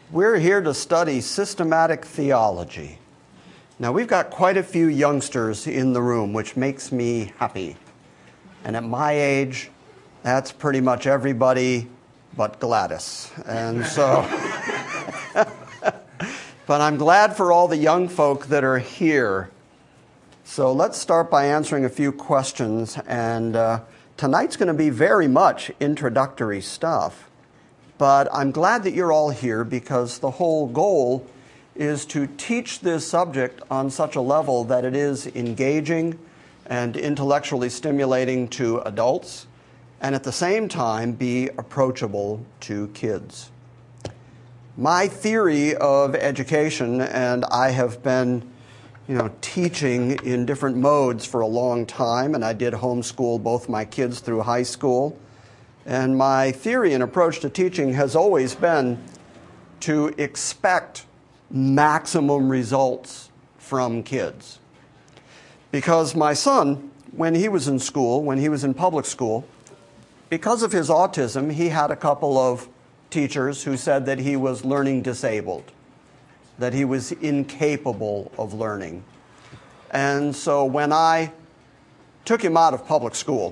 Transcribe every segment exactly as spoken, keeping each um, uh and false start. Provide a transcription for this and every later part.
We're here to study systematic theology. Now, we've got quite a few youngsters in the room, which makes me happy. And at my age, that's pretty much everybody but Gladys. And so, but I'm glad for all the young folk that are here. So let's start by answering a few questions. And uh, tonight's going to be very much introductory stuff. But I'm glad that you're all here because the whole goal is to teach this subject on such a level that it is engaging and intellectually stimulating to adults, and at the same time be approachable to kids. My theory of education, and I have been, you know, teaching in different modes for a long time, and I did homeschool both my kids through high school. And my theory and approach to teaching has always been to expect maximum results from kids. Because my son, when he was in school, when he was in public school, because of his autism, he had a couple of teachers who said that he was learning disabled, that he was incapable of learning. And so when I took him out of public school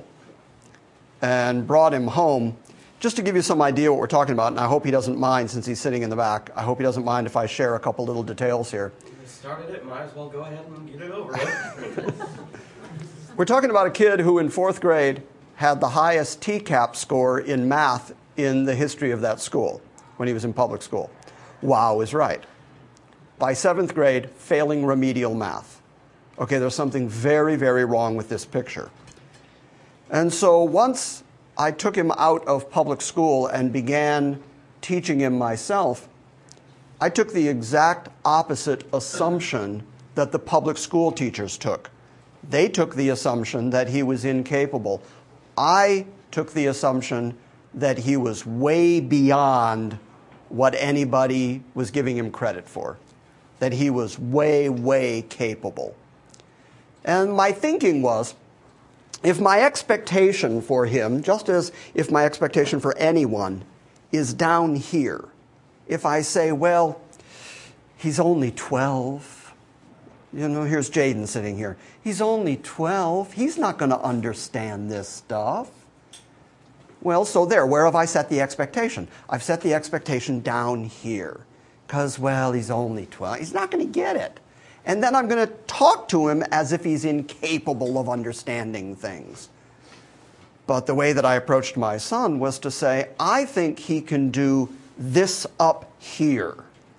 and brought him home, just to give you some idea what we're talking about, and I hope he doesn't mind since he's sitting in the back. I hope he doesn't mind if I share a couple little details here. You started it, might as well go ahead and get it over with. We're talking about a kid who in fourth grade had the highest T CAP score in math in the history of that school when he was in public school. Wow is right. By seventh grade, failing remedial math. Okay, there's something very, very wrong with this picture. And so once I took him out of public school and began teaching him myself, I took the exact opposite assumption that the public school teachers took. They took the assumption that he was incapable. I took the assumption that he was way beyond what anybody was giving him credit for, that he was way, way capable. And my thinking was, if my expectation for him, just as if my expectation for anyone, is down here, if I say, well, he's only twelve, you know, here's Jaden sitting here. He's only twelve. He's not going to understand this stuff. Well, so there, where have I set the expectation? I've set the expectation down here because, well, he's only twelve. He's not going to get it. And then I'm going to talk to him as if he's incapable of understanding things. But the way that I approached my son was to say, I think he can do this up here.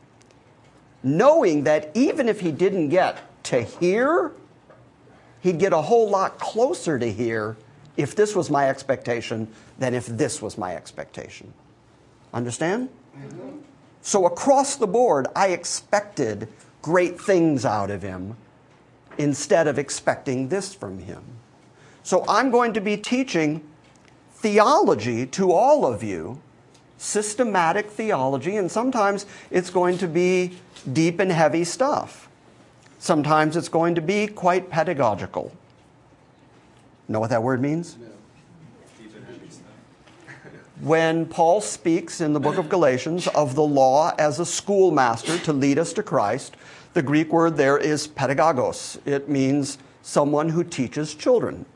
Knowing that even if he didn't get to here, he'd get a whole lot closer to here if this was my expectation than if this was my expectation. Understand? Mm-hmm. So across the board, I expected great things out of him instead of expecting this from him. So I'm going to be teaching theology to all of you, systematic theology, and sometimes it's going to be deep and heavy stuff. Sometimes it's going to be quite pedagogical. Know what that word means? No. Deep and heavy stuff. When Paul speaks in the book of Galatians of the law as a schoolmaster to lead us to Christ, the Greek word there is pedagogos. It means someone who teaches children.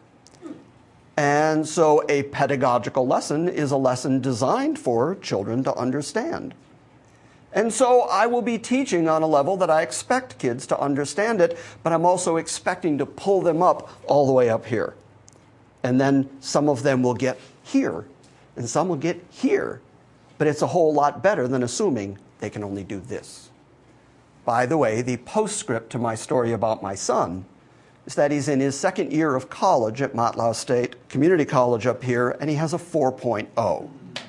And so a pedagogical lesson is a lesson designed for children to understand. And so I will be teaching on a level that I expect kids to understand it, but I'm also expecting to pull them up all the way up here. And then some of them will get here, and some will get here. But it's a whole lot better than assuming they can only do this. By the way, the postscript to my story about my son is that he's in his second year of college at Matlow State Community College up here, and he has a four point oh.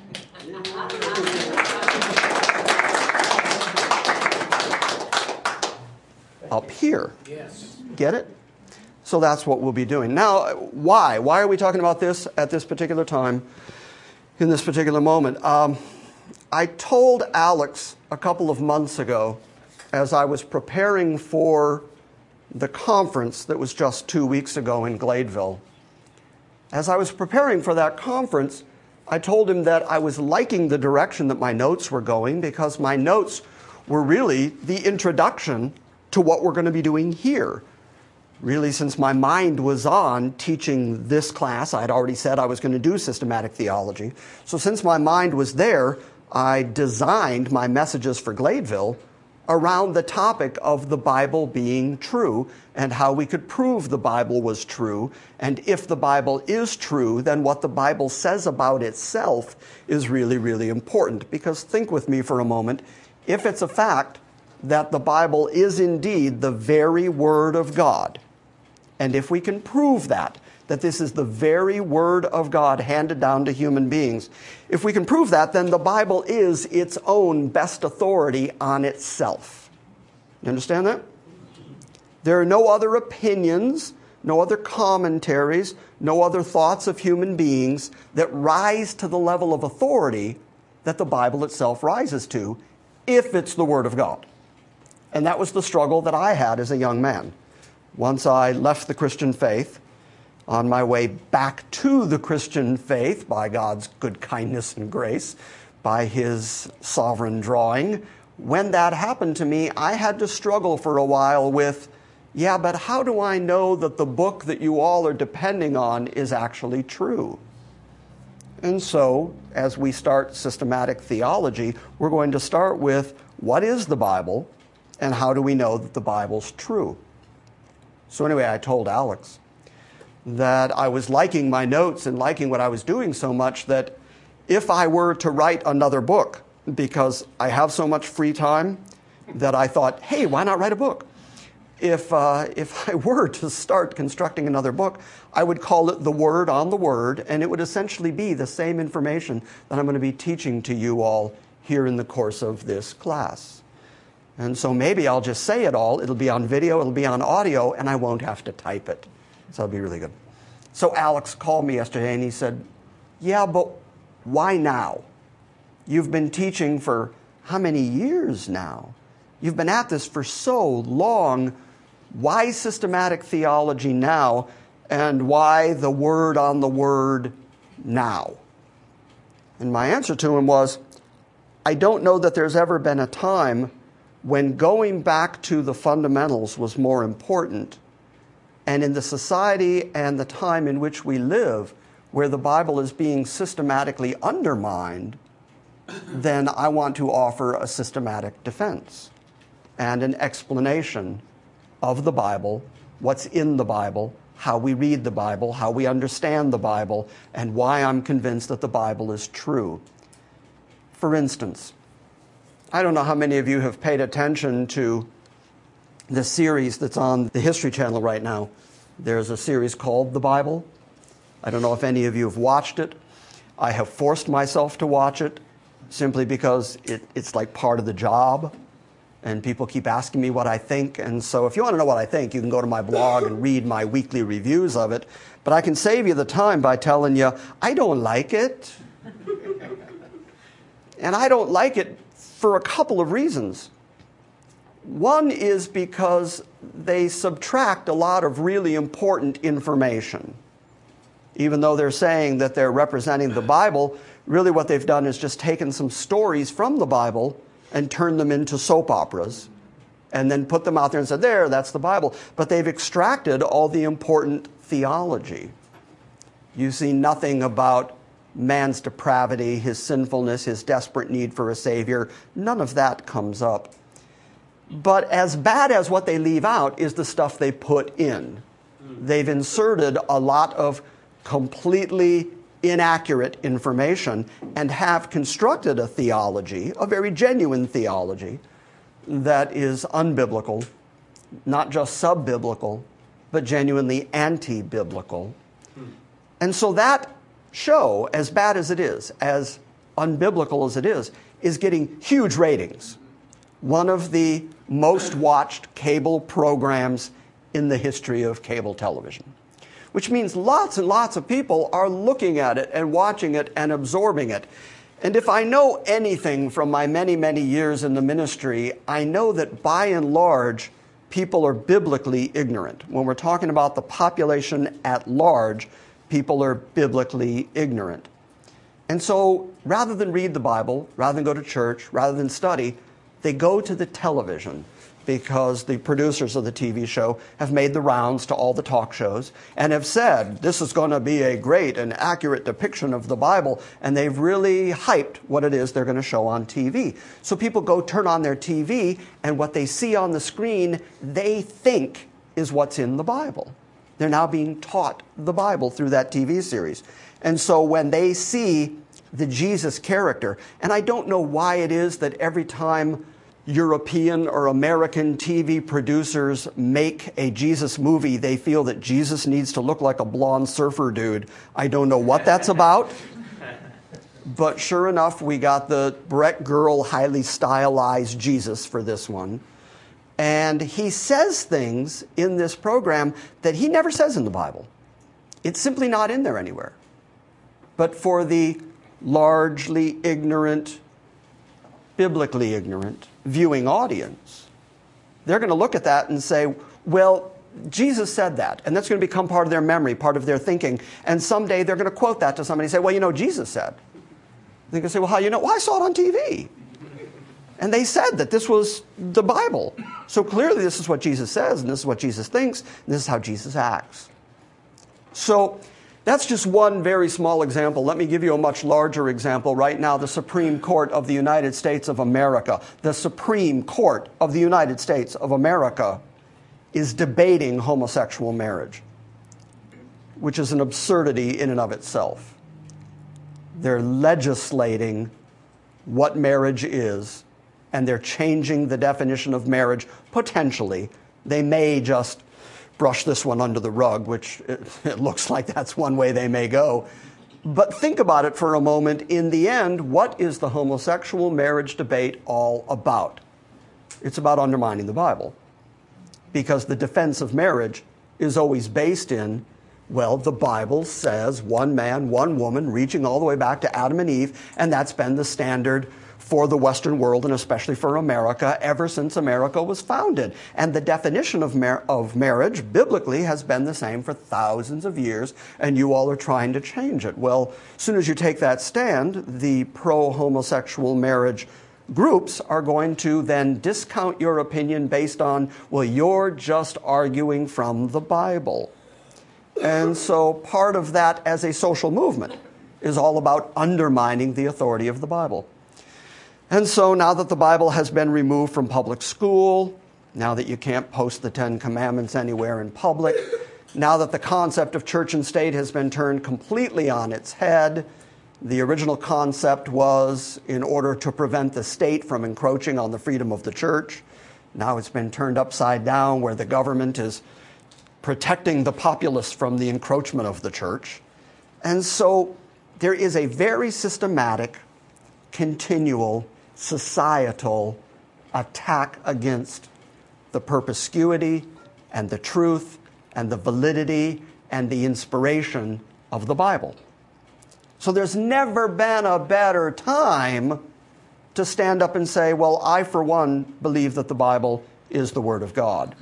Up here. Yes. Get it? So that's what we'll be doing. Now, why? Why are we talking about this at this particular time, in this particular moment? Um, I told Alex a couple of months ago, as I was preparing for the conference that was just two weeks ago in Gladeville, as I was preparing for that conference, I told him that I was liking the direction that my notes were going because my notes were really the introduction to what we're going to be doing here. Really, since my mind was on teaching this class, I'd already said I was going to do systematic theology. So since my mind was there, I designed my messages for Gladeville around the topic of the Bible being true and how we could prove the Bible was true. And if the Bible is true, then what the Bible says about itself is really, really important. Because think with me for a moment, if it's a fact that the Bible is indeed the very Word of God, and if we can prove that, that this is the very Word of God handed down to human beings, if we can prove that, then the Bible is its own best authority on itself. You understand that? There are no other opinions, no other commentaries, no other thoughts of human beings that rise to the level of authority that the Bible itself rises to, if it's the Word of God. And that was the struggle that I had as a young man. Once I left the Christian faith, on my way back to the Christian faith by God's good kindness and grace, by His sovereign drawing, when that happened to me, I had to struggle for a while with, yeah, but how do I know that the book that you all are depending on is actually true? And so, as we start systematic theology, we're going to start with, what is the Bible, and how do we know that the Bible's true? So anyway, I told Alex that I was liking my notes and liking what I was doing so much that if I were to write another book, because I have so much free time that I thought, hey, why not write a book? If, uh, if I were to start constructing another book, I would call it The Word on the Word, and it would essentially be the same information that I'm going to be teaching to you all here in the course of this class. And so maybe I'll just say it all. It'll be on video, it'll be on audio, and I won't have to type it. So it'll be really good. So Alex called me yesterday and he said, yeah, but why now? You've been teaching for how many years now? You've been at this for so long. Why systematic theology now? And why the Word on the Word now? And my answer to him was, I don't know that there's ever been a time when going back to the fundamentals was more important. And in the society and the time in which we live, where the Bible is being systematically undermined, then I want to offer a systematic defense and an explanation of the Bible, what's in the Bible, how we read the Bible, how we understand the Bible, and why I'm convinced that the Bible is true. For instance, I don't know how many of you have paid attention to the series that's on the History Channel right now. There's a series called The Bible. I don't know if any of you have watched it. I have forced myself to watch it simply because it, it's like part of the job, and people keep asking me what I think. And so if you want to know what I think, you can go to my blog and read my weekly reviews of it. But I can save you the time by telling you, I don't like it. And I don't like it for a couple of reasons. One is because they subtract a lot of really important information. Even though they're saying that they're representing the Bible, really what they've done is just taken some stories from the Bible and turned them into soap operas and then put them out there and said, there, that's the Bible. But they've extracted all the important theology. You see nothing about man's depravity, his sinfulness, his desperate need for a Savior. None of that comes up. But as bad as what they leave out is the stuff they put in. They've inserted a lot of completely inaccurate information and have constructed a theology, a very genuine theology, that is unbiblical, not just sub-biblical, but genuinely anti-biblical. And so that show, as bad as it is, as unbiblical as it is, is getting huge ratings. One of the most watched cable programs in the history of cable television, which means lots and lots of people are looking at it and watching it and absorbing it. And if I know anything from my many, many years in the ministry, I know that by and large, people are biblically ignorant. When we're talking about the population at large, people are biblically ignorant. And so rather than read the Bible, rather than go to church, rather than study, they go to the television, because the producers of the T V show have made the rounds to all the talk shows and have said, this is going to be a great and accurate depiction of the Bible, and they've really hyped what it is they're going to show on T V. So people go turn on their T V, and what they see on the screen, they think is what's in the Bible. They're now being taught the Bible through that T V series. And so when they see the Jesus character, and I don't know why it is that every time European or American T V producers make a Jesus movie, they feel that Jesus needs to look like a blonde surfer dude. I don't know what that's about. But sure enough, we got the Brett Girl, highly stylized Jesus for this one. And he says things in this program that he never says in the Bible. It's simply not in there anywhere. But for the largely ignorant, biblically ignorant viewing audience, they're going to look at that and say, well, Jesus said that, and that's going to become part of their memory, part of their thinking, and someday they're going to quote that to somebody and say, well, you know, Jesus said. They're going to say, well, how you know? Well, I saw it on T V. And they said that this was the Bible. So clearly this is what Jesus says, and this is what Jesus thinks, and this is how Jesus acts. So that's just one very small example. Let me give you a much larger example. Right now, the Supreme Court of the United States of America, the Supreme Court of the United States of America is debating homosexual marriage, which is an absurdity in and of itself. They're legislating what marriage is, and they're changing the definition of marriage, potentially. They may just brush this one under the rug, which it, it looks like that's one way they may go. But think about it for a moment. In the end, what is the homosexual marriage debate all about? It's about undermining the Bible. Because the defense of marriage is always based in, well, the Bible says one man, one woman, reaching all the way back to Adam and Eve, and that's been the standard for the Western world, and especially for America, ever since America was founded. And the definition of, mar- of marriage, biblically, has been the same for thousands of years, and you all are trying to change it. Well, as soon as you take that stand, the pro-homosexual marriage groups are going to then discount your opinion based on, well, you're just arguing from the Bible. And so part of that as a social movement is all about undermining the authority of the Bible. And so now that the Bible has been removed from public school, now that you can't post the Ten Commandments anywhere in public, now that the concept of church and state has been turned completely on its head, the original concept was in order to prevent the state from encroaching on the freedom of the church. Now it's been turned upside down, where the government is protecting the populace from the encroachment of the church. And so there is a very systematic, continual, societal attack against the perspicuity and the truth and the validity and the inspiration of the Bible. So there's never been a better time to stand up and say, well, I, for one, believe that the Bible is the Word of God.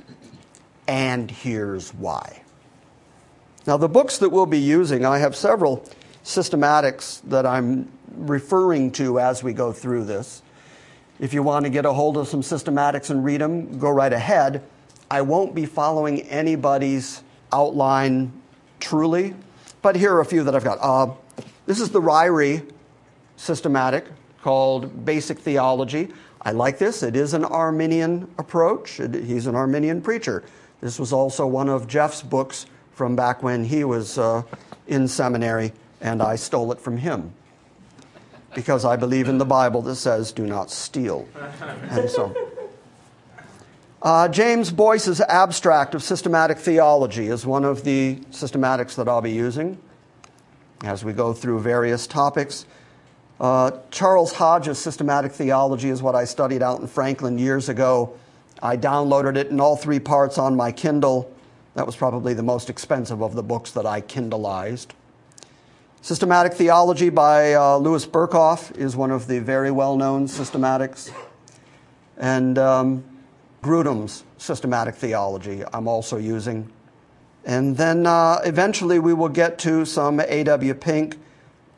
And here's why. Now, the books that we'll be using, I have several systematics that I'm referring to as we go through this. If you want to get a hold of some systematics and read them, go right ahead. I won't be following anybody's outline truly, but here are a few that I've got. Uh, this is the Ryrie systematic called Basic Theology. I like this. It is an Arminian approach. It, he's an Arminian preacher. This was also one of Jeff's books from back when he was uh, in seminary, and I stole it from him because I believe in the Bible that says, do not steal. And so, uh, James Boyce's Abstract of Systematic Theology is one of the systematics that I'll be using as we go through various topics. Uh, Charles Hodge's Systematic Theology is what I studied out in Franklin years ago. I downloaded it in all three parts on my Kindle. That was probably the most expensive of the books that I Kindleized. Systematic Theology by uh, Louis Berkhoff is one of the very well-known systematics. And um, Grudem's Systematic Theology I'm also using. And then uh, eventually we will get to some A W Pink,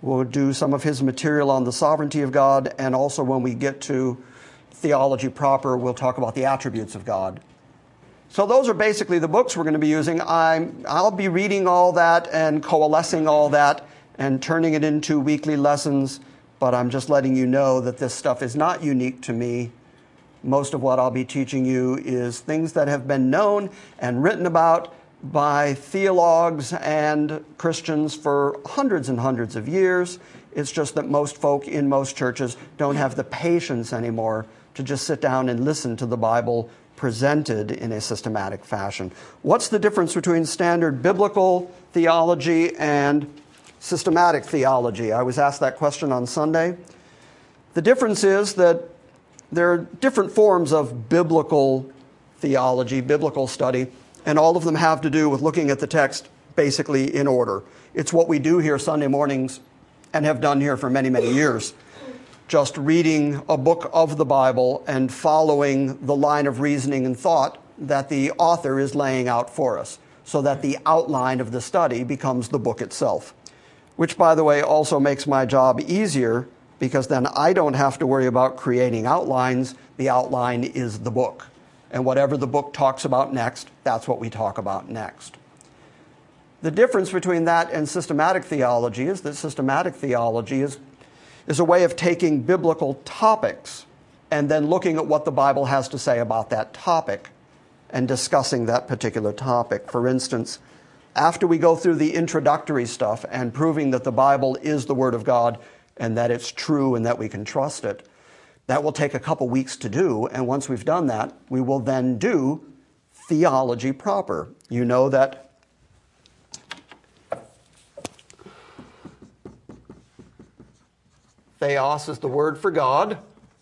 We'll do some of his material on the sovereignty of God, and also when we get to theology proper, we'll talk about the attributes of God. So those are basically the books we're going to be using. I'm, I'll be reading all that and coalescing all that and turning it into weekly lessons, but I'm just letting you know that this stuff is not unique to me. Most of what I'll be teaching you is things that have been known and written about by theologues and Christians for hundreds and hundreds of years. It's just that most folk in most churches don't have the patience anymore to just sit down and listen to the Bible presented in a systematic fashion. What's the difference between standard biblical theology and systematic theology? I was asked that question on Sunday. The difference is that there are different forms of biblical theology, biblical study, and all of them have to do with looking at the text basically in order. It's what we do here Sunday mornings and have done here for many, many years. Just reading a book of the Bible and following the line of reasoning and thought that the author is laying out for us, so that the outline of the study becomes the book itself. Which, by the way, also makes my job easier, because then I don't have to worry about creating outlines. The outline is the book. And whatever the book talks about next, that's what we talk about next. The difference between that and systematic theology is that systematic theology is, is a way of taking biblical topics and then looking at what the Bible has to say about that topic and discussing that particular topic. For instance, after we go through the introductory stuff and proving that the Bible is the Word of God and that it's true and that we can trust it, that will take a couple weeks to do, and once we've done that, we will then do theology proper. You know that theos is the word for God.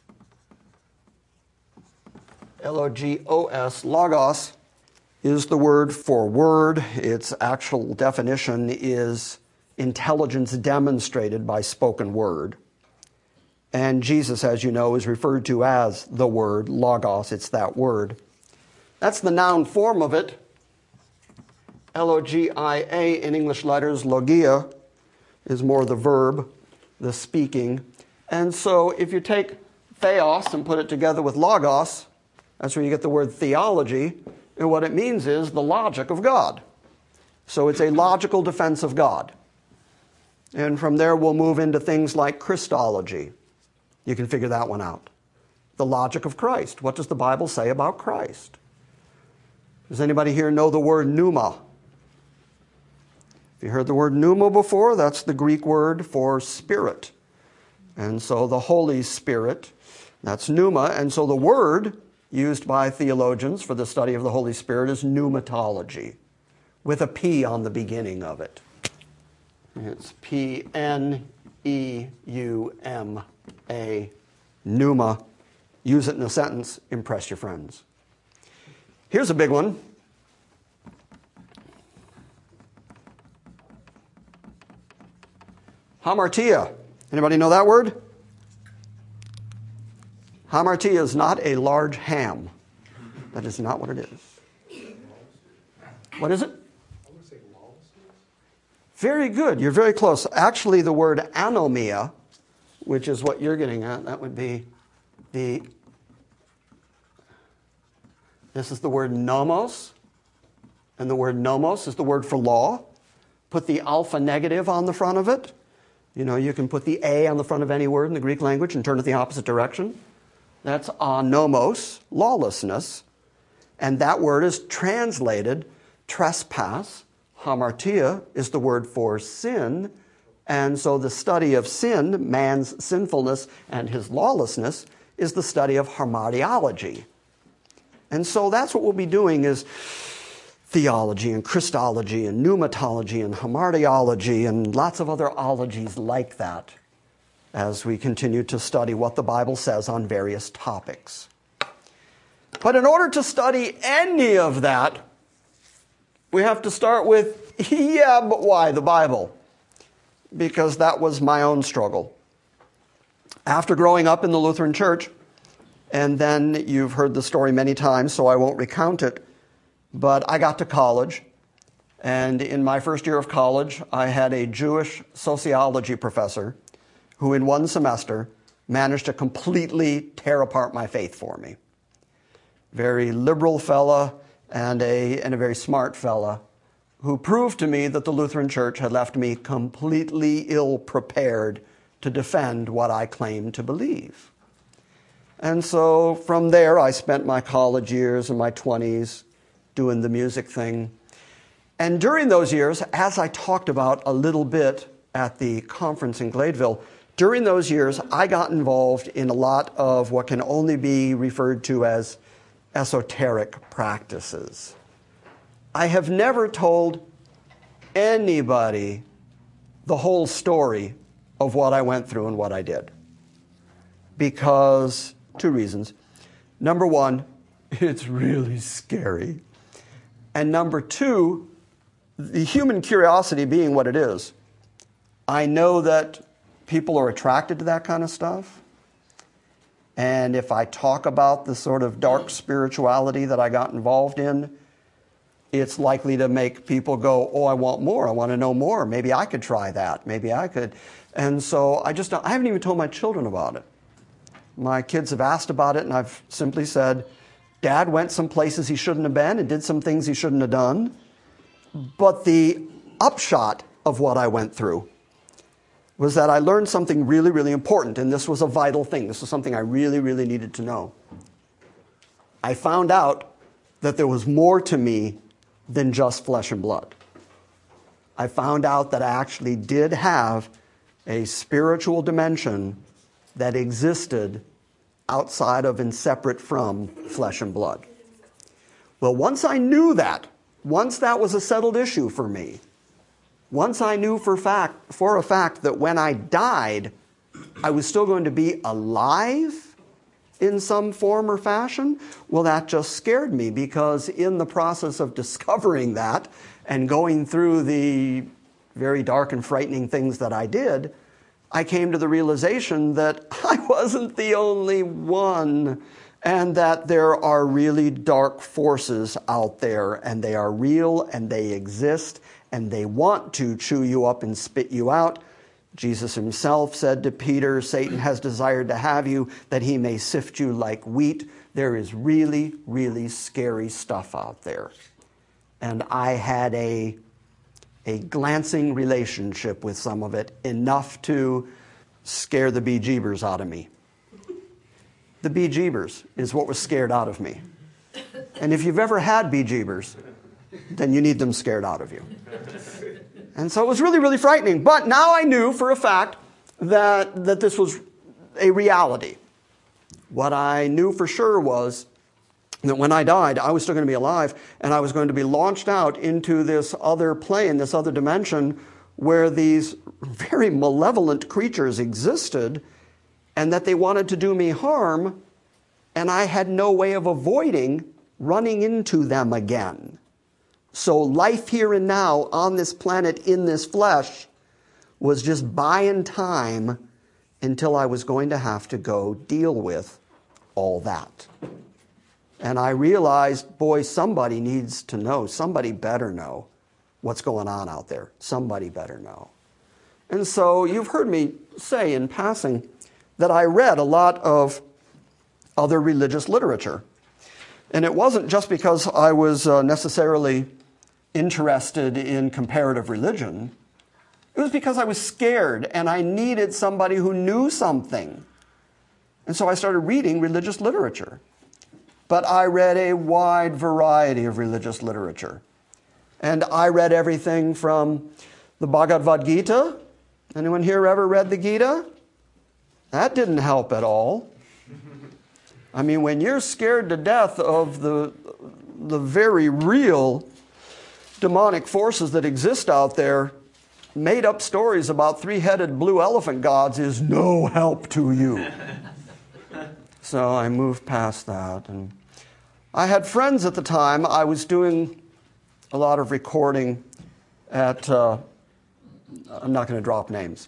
L O G O S, logos, is the word for word. Its actual definition is intelligence demonstrated by spoken word. And Jesus, as you know, is referred to as the Word, logos. It's that word. That's the noun form of it. L O G I A in English letters. Logia is more the verb, the speaking. And so if you take theos and put it together with logos, that's where you get the word theology. And what it means is the logic of God. So it's a logical defense of God. And from there we'll move into things like Christology. You can figure that one out. The logic of Christ. What does the Bible say about Christ? Does anybody here know the word pneuma? If you heard the word pneuma before, that's the Greek word for spirit. And so the Holy Spirit, that's pneuma. And so the word used by theologians for the study of the Holy Spirit is pneumatology, with a P on the beginning of it. It's P N E U M A, pneuma. Use it in a sentence, impress your friends. Here's a big one. Hamartia. Anybody know that word? Hamartia is not a large ham. That is not what it is. What is it? Very good. You're very close. Actually, the word anomia, which is what you're getting at, that would be the, this is the word nomos, and the word nomos is the word for law. Put the alpha negative on the front of it. You know, you can put the A on the front of any word in the Greek language and turn it the opposite direction. That's anomos, lawlessness. And that word is translated trespass. Hamartia is the word for sin. And so the study of sin, man's sinfulness and his lawlessness, is the study of hamartiology. And so that's what we'll be doing, is theology and Christology and pneumatology and hamartiology and lots of other ologies like that as we continue to study what the Bible says on various topics. But in order to study any of that, we have to start with, yeah, but why the Bible? Because that was my own struggle. After growing up in the Lutheran Church, and then you've heard the story many times, so I won't recount it, but I got to college, And in my first year of college, I had a Jewish sociology professor who in one semester managed to completely tear apart my faith for me. Very liberal fella and a, and a very smart fella who proved to me that the Lutheran Church had left me completely ill-prepared to defend what I claimed to believe. And so from there, I spent my college years and my twenties doing the music thing. And during those years, as I talked about a little bit at the conference in Gladeville, during those years, I got involved in a lot of what can only be referred to as esoteric practices. I have never told anybody the whole story of what I went through and what I did. Because, two reasons. Number one, it's really scary. And number two, the human curiosity being what it is, I know that people are attracted to that kind of stuff. And if I talk about the sort of dark spirituality that I got involved in, it's likely to make people go, oh, I want more. I want to know more. Maybe I could try that. Maybe I could. And so I just, I haven't even told my children about it. My kids have asked about it, and I've simply said, Dad went some places he shouldn't have been and did some things he shouldn't have done. But the upshot of what I went through was that I learned something really, really important, and this was a vital thing. This was something I really, really needed to know. I found out that there was more to me than just flesh and blood. I found out that I actually did have a spiritual dimension that existed outside of and separate from flesh and blood. Well, once I knew that, once that was a settled issue for me, once I knew for fact, for a fact that when I died, I was still going to be alive in some form or fashion, well, that just scared me, because in the process of discovering that and going through the very dark and frightening things that I did, I came to the realization that I wasn't the only one, and that there are really dark forces out there, and they are real, and they exist, and they want to chew you up and spit you out. Jesus himself said to Peter, Satan has desired to have you that he may sift you like wheat. There is really, really scary stuff out there. And I had a, a glancing relationship with some of it, enough to scare the bejeebers out of me. The bejeebers is what was scared out of me. And if you've ever had bejeebers, then you need them scared out of you. And so it was really, really frightening. But now I knew for a fact that, that this was a reality. What I knew for sure was that when I died, I was still going to be alive, and I was going to be launched out into this other plane, this other dimension, where these very malevolent creatures existed, and that they wanted to do me harm, and I had no way of avoiding running into them again. So life here and now on this planet in this flesh was just buying time until I was going to have to go deal with all that. And I realized, boy, somebody needs to know. Somebody better know what's going on out there. Somebody better know. And so you've heard me say in passing that I read a lot of other religious literature. And it wasn't just because I was uh, necessarily interested in comparative religion. It was because I was scared and I needed somebody who knew something. And so I started reading religious literature. But I read a wide variety of religious literature. And I read everything from the Bhagavad Gita. Anyone here ever read the Gita? That didn't help at all. I mean, when you're scared to death of the, the very real demonic forces that exist out there, made up stories about three-headed blue elephant gods is no help to you. So I moved past that. And I had friends at the time. I was doing a lot of recording at, uh, I'm not going to drop names,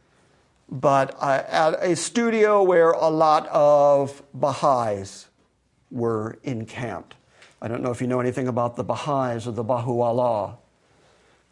but I, at a studio where a lot of Baha'is were encamped. I don't know if you know anything about the Baha'is or the Baha'u'llah.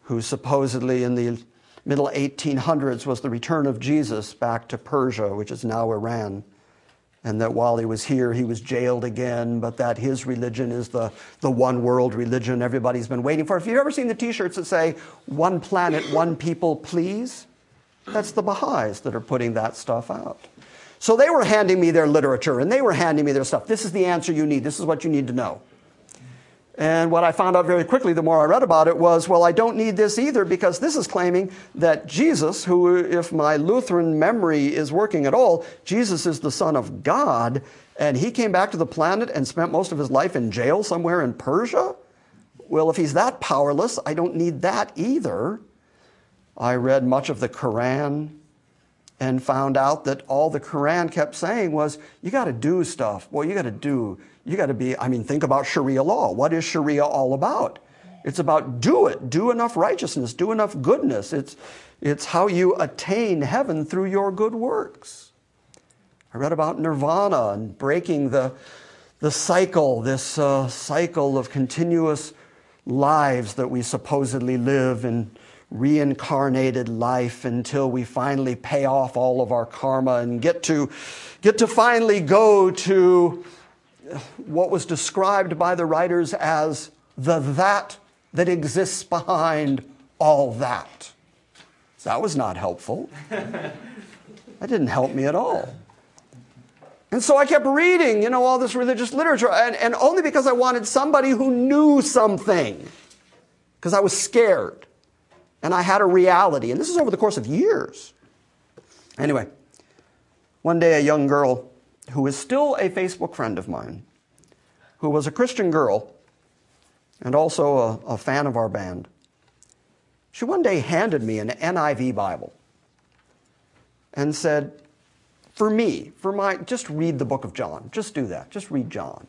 who supposedly in the middle eighteen hundreds was the return of Jesus back to Persia, which is now Iran. And that while he was here, he was jailed again, but that his religion is the, the one world religion everybody's been waiting for. If you've ever seen the t-shirts that say, one planet, one people, please, that's the Baha'is that are putting that stuff out. So they were handing me their literature, and they were handing me their stuff. This is the answer you need. This is what you need to know. And what I found out very quickly, the more I read about it, was, well, I don't need this either, because this is claiming that Jesus, who, if my Lutheran memory is working at all, Jesus is the Son of God, and he came back to the planet and spent most of his life in jail somewhere in Persia? Well, if he's that powerless, I don't need that either. I read much of the Quran and found out that all the Quran kept saying was, you got to do stuff. Well, you got to do. You got to be, I mean, think about Sharia law. What is Sharia all about? It's about do it. Do enough righteousness. Do enough goodness. It's, it's how you attain heaven through your good works. I read about nirvana and breaking the, the cycle, this uh, cycle of continuous lives that we supposedly live in reincarnated life until we finally pay off all of our karma and get to, get to finally go to what was described by the writers as the that that exists behind all that. That was not helpful. That didn't help me at all. And so I kept reading, you know, all this religious literature, and, and only because I wanted somebody who knew something, because I was scared, and I had a reality. And this is over the course of years. Anyway, one day a young girl who is still a Facebook friend of mine, who was a Christian girl and also a, a fan of our band, she one day handed me an N I V Bible and said, for me, for my, just read the book of John. Just do that. Just read John.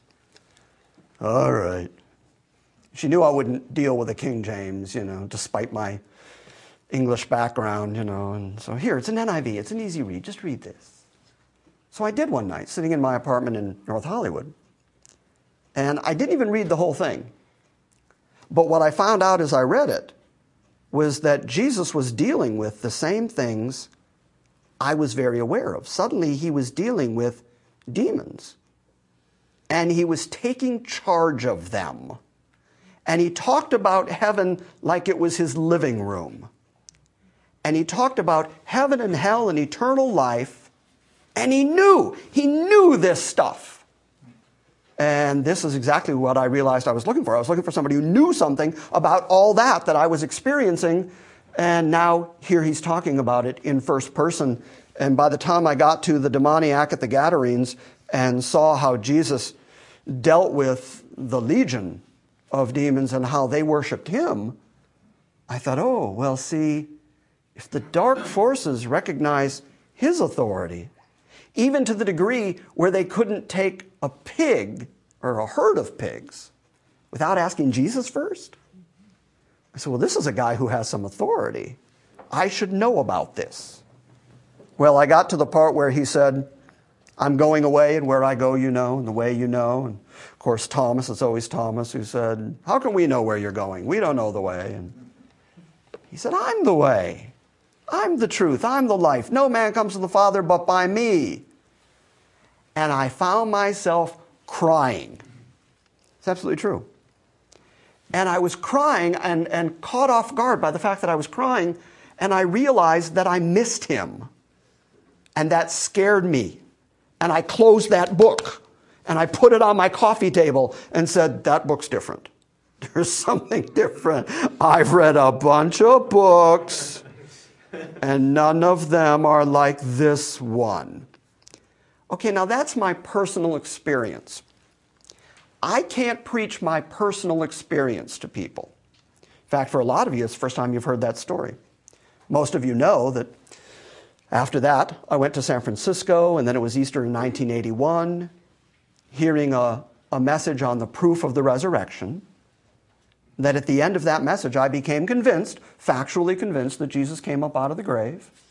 All right. She knew I wouldn't deal with the King James, you know, despite my English background, you know. And so here, it's an N I V. It's an easy read. Just read this. So I did one night, sitting in my apartment in North Hollywood. And I didn't even read the whole thing. But what I found out as I read it was that Jesus was dealing with the same things I was very aware of. Suddenly, he was dealing with demons. And he was taking charge of them. And he talked about heaven like it was his living room. And he talked about heaven and hell and eternal life. And he knew, he knew this stuff. And this is exactly what I realized I was looking for. I was looking for somebody who knew something about all that that I was experiencing. And now here he's talking about it in first person. And by the time I got to the demoniac at the Gadarenes and saw how Jesus dealt with the legion of demons and how they worshiped him, I thought, oh, well, see, if the dark forces recognize his authority, even to the degree where they couldn't take a pig or a herd of pigs without asking Jesus first, I said, well, this is a guy who has some authority. I should know about this. Well, I got to the part where he said, I'm going away, and where I go, you know, and the way you know. And of course, Thomas, it's always Thomas, who said, how can we know where you're going? We don't know the way. And he said, I'm the way. I'm the truth. I'm the life. No man comes to the Father but by me. And I found myself crying. It's absolutely true. And I was crying and, and caught off guard by the fact that I was crying, and I realized that I missed him. And that scared me. And I closed that book, and I put it on my coffee table and said, that book's different. There's something different. I've read a bunch of books, and none of them are like this one. Okay, now that's my personal experience. I can't preach my personal experience to people. In fact, for a lot of you, it's the first time you've heard that story. Most of you know that after that, I went to San Francisco, and then it was Easter in nineteen eighty-one, hearing a, a message on the proof of the resurrection, that at the end of that message, I became convinced, factually convinced, that Jesus came up out of the grave,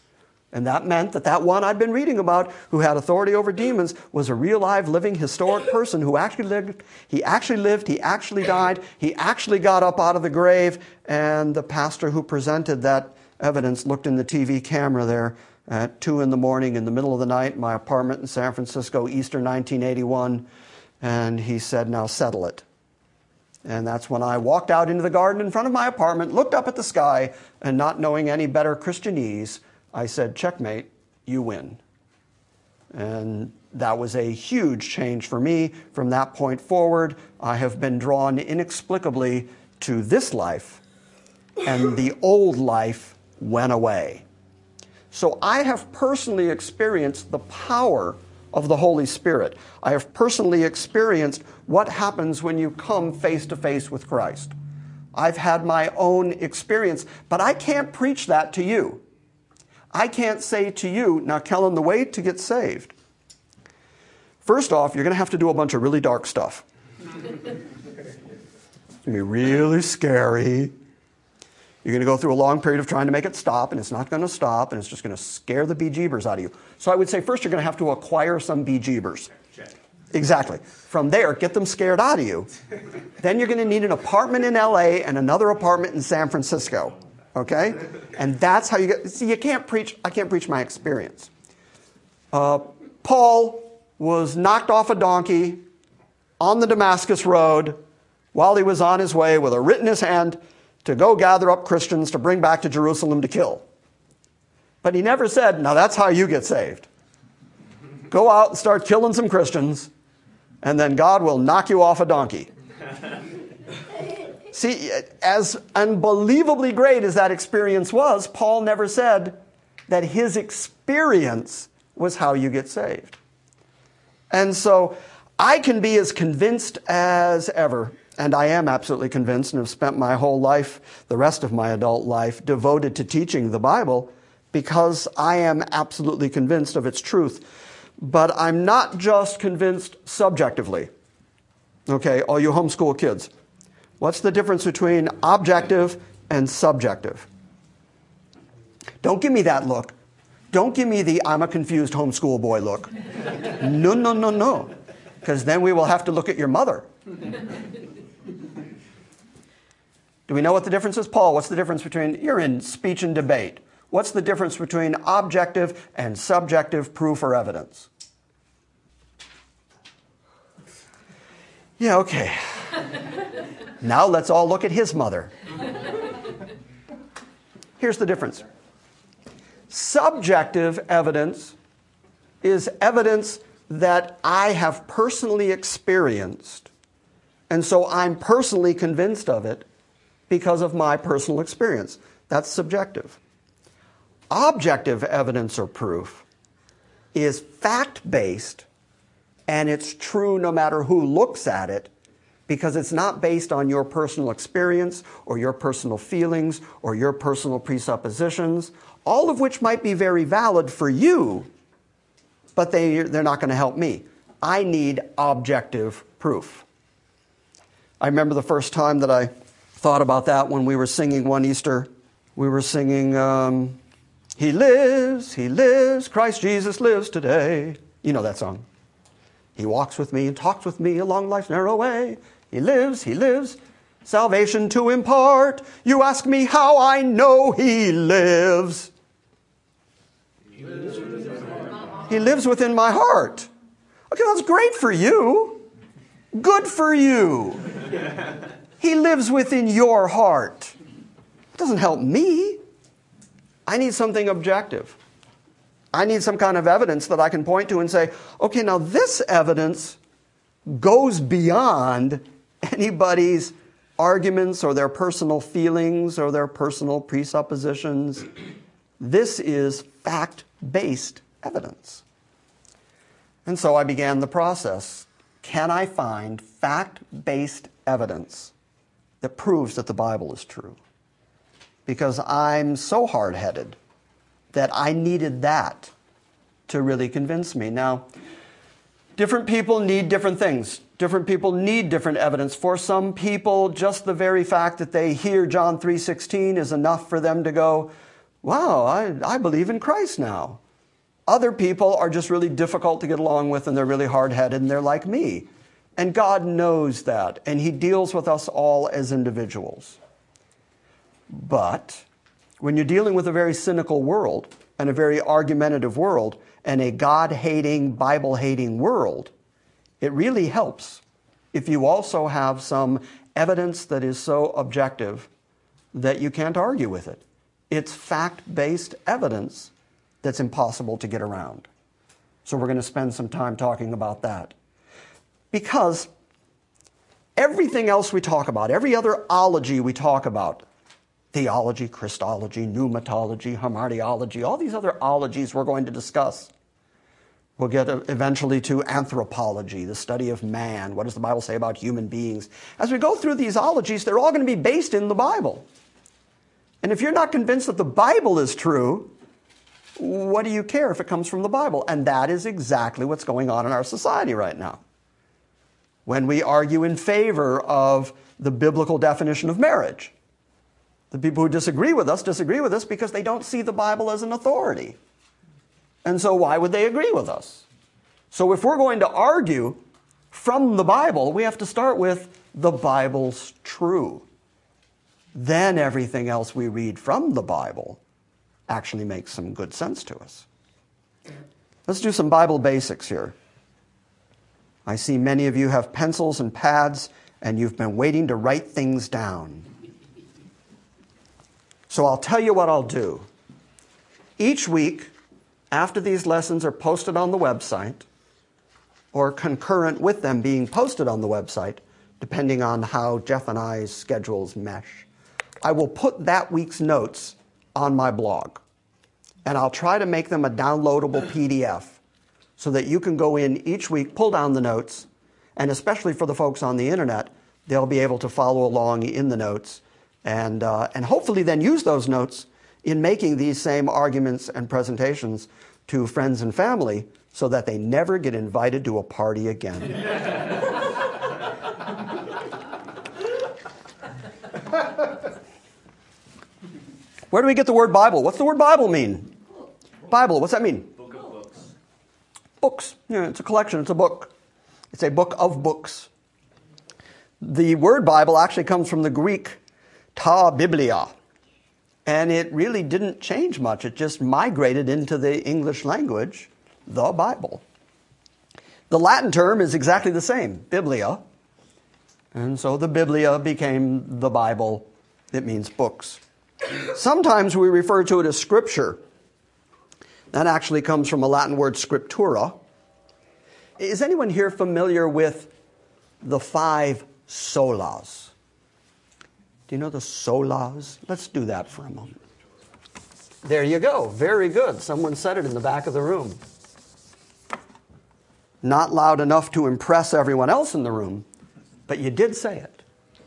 And that meant that that one I'd been reading about who had authority over demons was a real, live, living, historic person who actually lived. He actually lived. He actually died. He actually got up out of the grave. And the pastor who presented that evidence looked in the T V camera there at two in the morning in the middle of the night in my apartment in San Francisco, Easter nineteen eighty-one. And he said, now settle it. And that's when I walked out into the garden in front of my apartment, looked up at the sky, and not knowing any better Christianese, I said, checkmate, you win. And that was a huge change for me. From that point forward, I have been drawn inexplicably to this life, and the old life went away. So I have personally experienced the power of the Holy Spirit. I have personally experienced what happens when you come face to face with Christ. I've had my own experience, but I can't preach that to you. I can't say to you, now, Kellen, the way to get saved, first off, you're going to have to do a bunch of really dark stuff. It's going to be really scary. You're going to go through a long period of trying to make it stop, and it's not going to stop, and it's just going to scare the bejeebers out of you. So I would say first you're going to have to acquire some bejeebers. Check. Exactly. From there, get them scared out of you. Then you're going to need an apartment in L A and another apartment in San Francisco. Okay? And that's how you get... See, you can't preach... I can't preach my experience. Uh, Paul was knocked off a donkey on the Damascus Road while he was on his way with a writ in his hand to go gather up Christians to bring back to Jerusalem to kill. But he never said, now that's how you get saved. Go out and start killing some Christians, and then God will knock you off a donkey. See, as unbelievably great as that experience was, Paul never said that his experience was how you get saved. And so I can be as convinced as ever, and I am absolutely convinced and have spent my whole life, the rest of my adult life, devoted to teaching the Bible because I am absolutely convinced of its truth. But I'm not just convinced subjectively. Okay, all you homeschool kids. What's the difference between objective and subjective? Don't give me that look. Don't give me the I'm a confused homeschool boy look. No, no, no, no. Because then we will have to look at your mother. Do we know what the difference is? Paul, what's the difference between, you're in speech and debate. What's the difference between objective and subjective proof or evidence? Yeah, okay. Now let's all look at his mother. Here's the difference. Subjective evidence is evidence that I have personally experienced, and so I'm personally convinced of it because of my personal experience. That's subjective. Objective evidence or proof is fact-based, and it's true no matter who looks at it, because it's not based on your personal experience or your personal feelings or your personal presuppositions, all of which might be very valid for you, but they, they're not going to help me. I need objective proof. I remember the first time that I thought about that when we were singing one Easter. We were singing, um, He lives, He lives, Christ Jesus lives today. You know that song. He walks with me and talks with me along life's narrow way. He lives, He lives, salvation to impart. You ask me how I know He lives. He lives within my heart. He lives within my heart. Okay, that's great for you. Good for you. He lives within your heart. It doesn't help me. I need something objective. I need some kind of evidence that I can point to and say, okay, now this evidence goes beyond anybody's arguments or their personal feelings or their personal presuppositions. This is fact-based evidence. And so I began the process. Can I find fact-based evidence that proves that the Bible is true? Because I'm so hard-headed that I needed that to really convince me. Now, different people need different things. Different people need different evidence. For some people, just the very fact that they hear John three sixteen is enough for them to go, Wow, I, I believe in Christ now. Other people are just really difficult to get along with, and they're really hard-headed, and they're like me. And God knows that, and he deals with us all as individuals. But when you're dealing with a very cynical world, and a very argumentative world, and a God-hating, Bible-hating world, it really helps if you also have some evidence that is so objective that you can't argue with it. It's fact-based evidence that's impossible to get around. So we're going to spend some time talking about that. Because everything else we talk about, every other ology we talk about, theology, Christology, pneumatology, hamartiology, all these other ologies we're going to discuss. We'll get eventually to anthropology, the study of man. What does the Bible say about human beings? As we go through these ologies, they're all going to be based in the Bible. And if you're not convinced that the Bible is true, what do you care if it comes from the Bible? And that is exactly what's going on in our society right now. When we argue in favor of the biblical definition of marriage, the people who disagree with us disagree with us because they don't see the Bible as an authority. And so why would they agree with us? So if we're going to argue from the Bible, we have to start with the Bible's true. Then everything else we read from the Bible actually makes some good sense to us. Let's do some Bible basics here. I see many of you have pencils and pads, and you've been waiting to write things down. So I'll tell you what I'll do. Each week, after these lessons are posted on the website, or concurrent with them being posted on the website, depending on how Jeff and I's schedules mesh, I will put that week's notes on my blog. And I'll try to make them a downloadable P D F so that you can go in each week, pull down the notes, and especially for the folks on the internet, they'll be able to follow along in the notes and, uh, and hopefully then use those notes in making these same arguments and presentations to friends and family so that they never get invited to a party again. Where do we get the word Bible? What's the word Bible mean? Bible, what's that mean? Book of books. Books. Yeah, it's a collection. It's a book. It's a book of books. The word Bible actually comes from the Greek ta biblia. And it really didn't change much. It just migrated into the English language, the Bible. The Latin term is exactly the same, biblia. And so the biblia became the Bible. It means books. Sometimes we refer to it as scripture. That actually comes from a Latin word scriptura. Is anyone here familiar with the five solas? Do you know the solas? Let's do that for a moment. There you go. Very good. Someone said it in the back of the room. Not loud enough to impress everyone else in the room, but you did say it.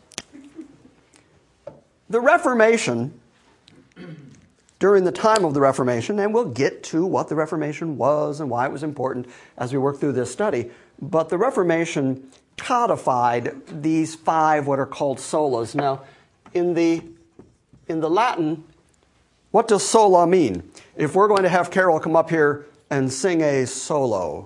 The Reformation, during the time of the Reformation, and we'll get to what the Reformation was and why it was important as we work through this study, but the Reformation codified these five what are called solas. Now, in the, in the Latin, what does sola mean? If we're going to have Carol come up here and sing a solo.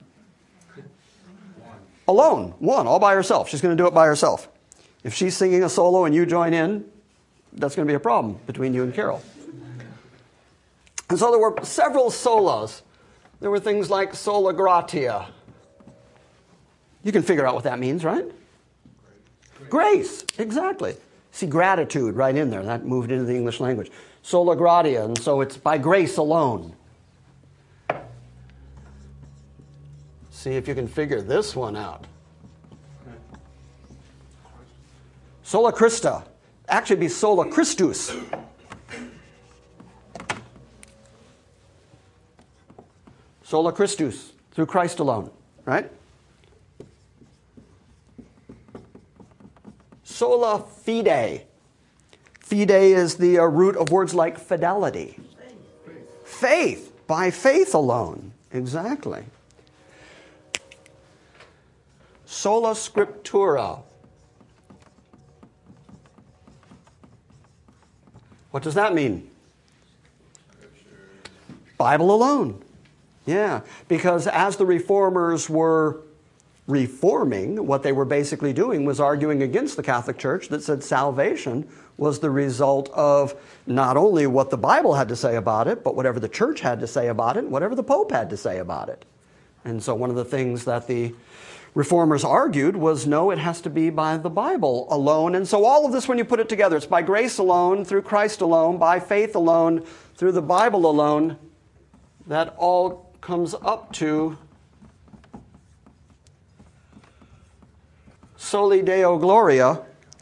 Alone, one, all by herself. She's going to do it by herself. If she's singing a solo and you join in, that's going to be a problem between you and Carol. And so there were several solas. There were things like sola gratia. You can figure out what that means, right? Grace, exactly. See, gratitude right in there. That moved into the English language. Sola gratia, and so it's by grace alone. See if you can figure this one out. Sola Christa. Actually be sola Christus. Sola Christus, through Christ alone, right? Sola fide. Fide is the uh, root of words like fidelity. Faith. Faith. By faith alone. Exactly. Sola scriptura. What does that mean? Bible alone. Yeah, because as the reformers were reforming, what they were basically doing was arguing against the Catholic Church that said salvation was the result of not only what the Bible had to say about it, but whatever the church had to say about it, and whatever the Pope had to say about it. And so one of the things that the reformers argued was, no, it has to be by the Bible alone. And so all of this, when you put it together, it's by grace alone, through Christ alone, by faith alone, through the Bible alone, that all comes up to Soli Deo Gloria,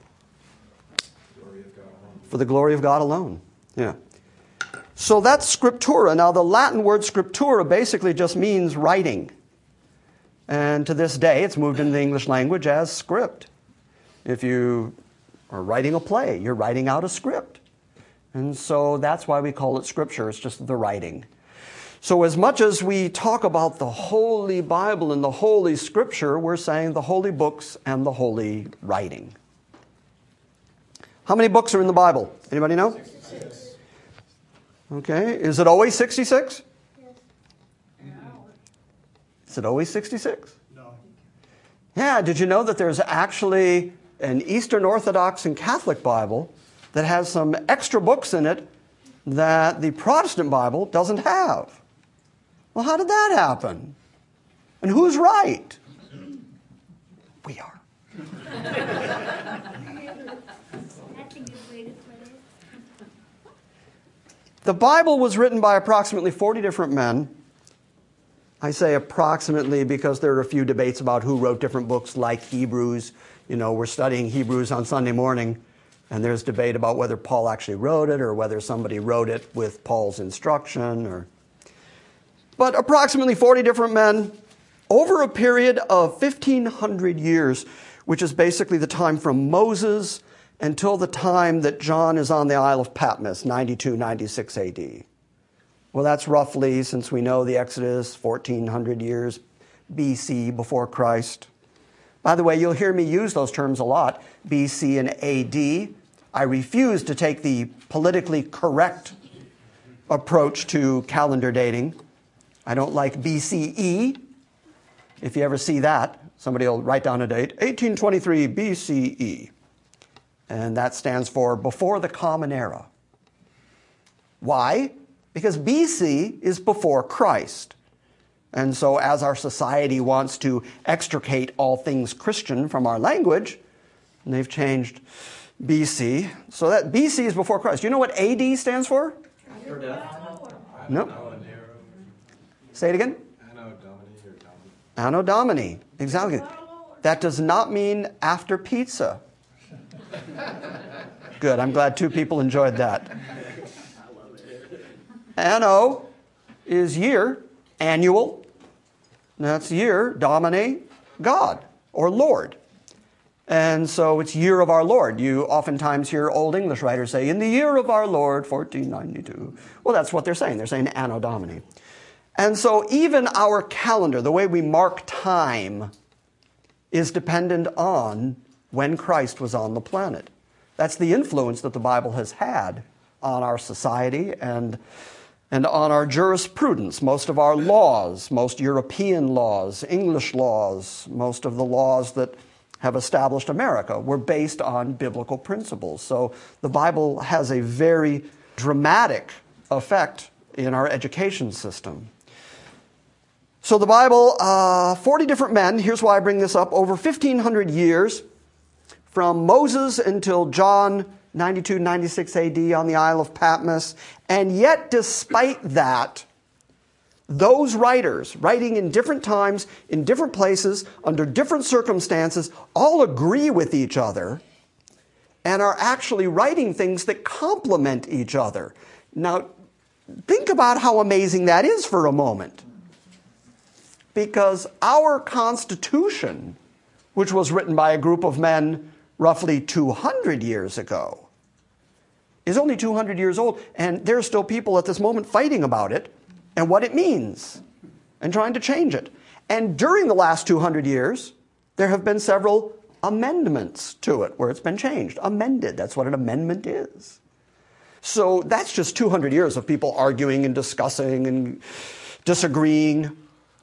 for the glory of God alone. Yeah. So that's scriptura. Now the Latin word scriptura basically just means writing. And to this day it's moved into the English language as script. If you are writing a play, you're writing out a script. And so that's why we call it scripture. It's just the writing. So as much as we talk about the Holy Bible and the Holy Scripture, we're saying the holy books and the holy writing. How many books are in the Bible? Anybody know? sixty-six. Okay. Is it always sixty-six? Yes. Is it always sixty-six? No. Yeah. Did you know that there's actually an Eastern Orthodox and Catholic Bible that has some extra books in it that the Protestant Bible doesn't have? Well, how did that happen? And who's right? We are. That's a good way to put it. The Bible was written by approximately forty different men. I say approximately because there are a few debates about who wrote different books, like Hebrews. You know, we're studying Hebrews on Sunday morning, and there's debate about whether Paul actually wrote it or whether somebody wrote it with Paul's instruction. Or, But approximately forty different men over a period of fifteen hundred years, which is basically the time from Moses until the time that John is on the Isle of Patmos, ninety-two, ninety-six A D. Well, that's roughly, since we know the Exodus, fourteen hundred years B C, before Christ. By the way, you'll hear me use those terms a lot, B C and A D. I refuse to take the politically correct approach to calendar dating. I don't like B C E. If you ever see that, somebody will write down a date, eighteen twenty-three B C E. And that stands for before the Common Era. Why? Because B C is before Christ. And so as our society wants to extricate all things Christian from our language, they've changed B C. So that B C is before Christ. You know what A D stands for? After death. Nope. Say it again. Anno Domini or Domini. Anno Domini. Exactly. That does not mean after pizza. Good. I'm glad two people enjoyed that. Anno is year, annual. That's year, Domine, God or Lord. And so it's year of our Lord. You oftentimes hear Old English writers say, in the year of our Lord, fourteen ninety-two. Well, that's what they're saying. They're saying Anno Domini. And so even our calendar, the way we mark time, is dependent on when Christ was on the planet. That's the influence that the Bible has had on our society and, and on our jurisprudence. Most of our laws, most European laws, English laws, most of the laws that have established America were based on biblical principles. So the Bible has a very dramatic effect in our education system. So the Bible, uh, forty different men, here's why I bring this up, over fifteen hundred years, from Moses until John, ninety-two, ninety-six A D on the Isle of Patmos. And yet, despite that, those writers, writing in different times, in different places, under different circumstances, all agree with each other and are actually writing things that complement each other. Now, think about how amazing that is for a moment. Because our Constitution, which was written by a group of men roughly two hundred years ago, is only two hundred years old, and there are still people at this moment fighting about it and what it means and trying to change it. And during the last two hundred years, there have been several amendments to it where it's been changed, amended. That's what an amendment is. So that's just two hundred years of people arguing and discussing and disagreeing.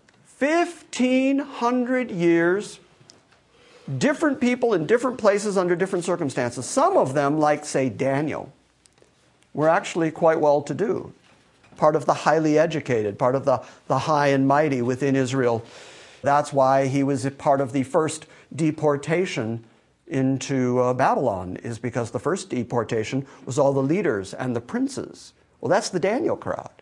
fifteen hundred years, different people in different places under different circumstances. Some of them, like, say, Daniel, were actually quite well-to-do, part of the highly educated, part of the, the high and mighty within Israel. That's why he was a part of the first deportation into uh, Babylon, is because the first deportation was all the leaders and the princes. Well, that's the Daniel crowd.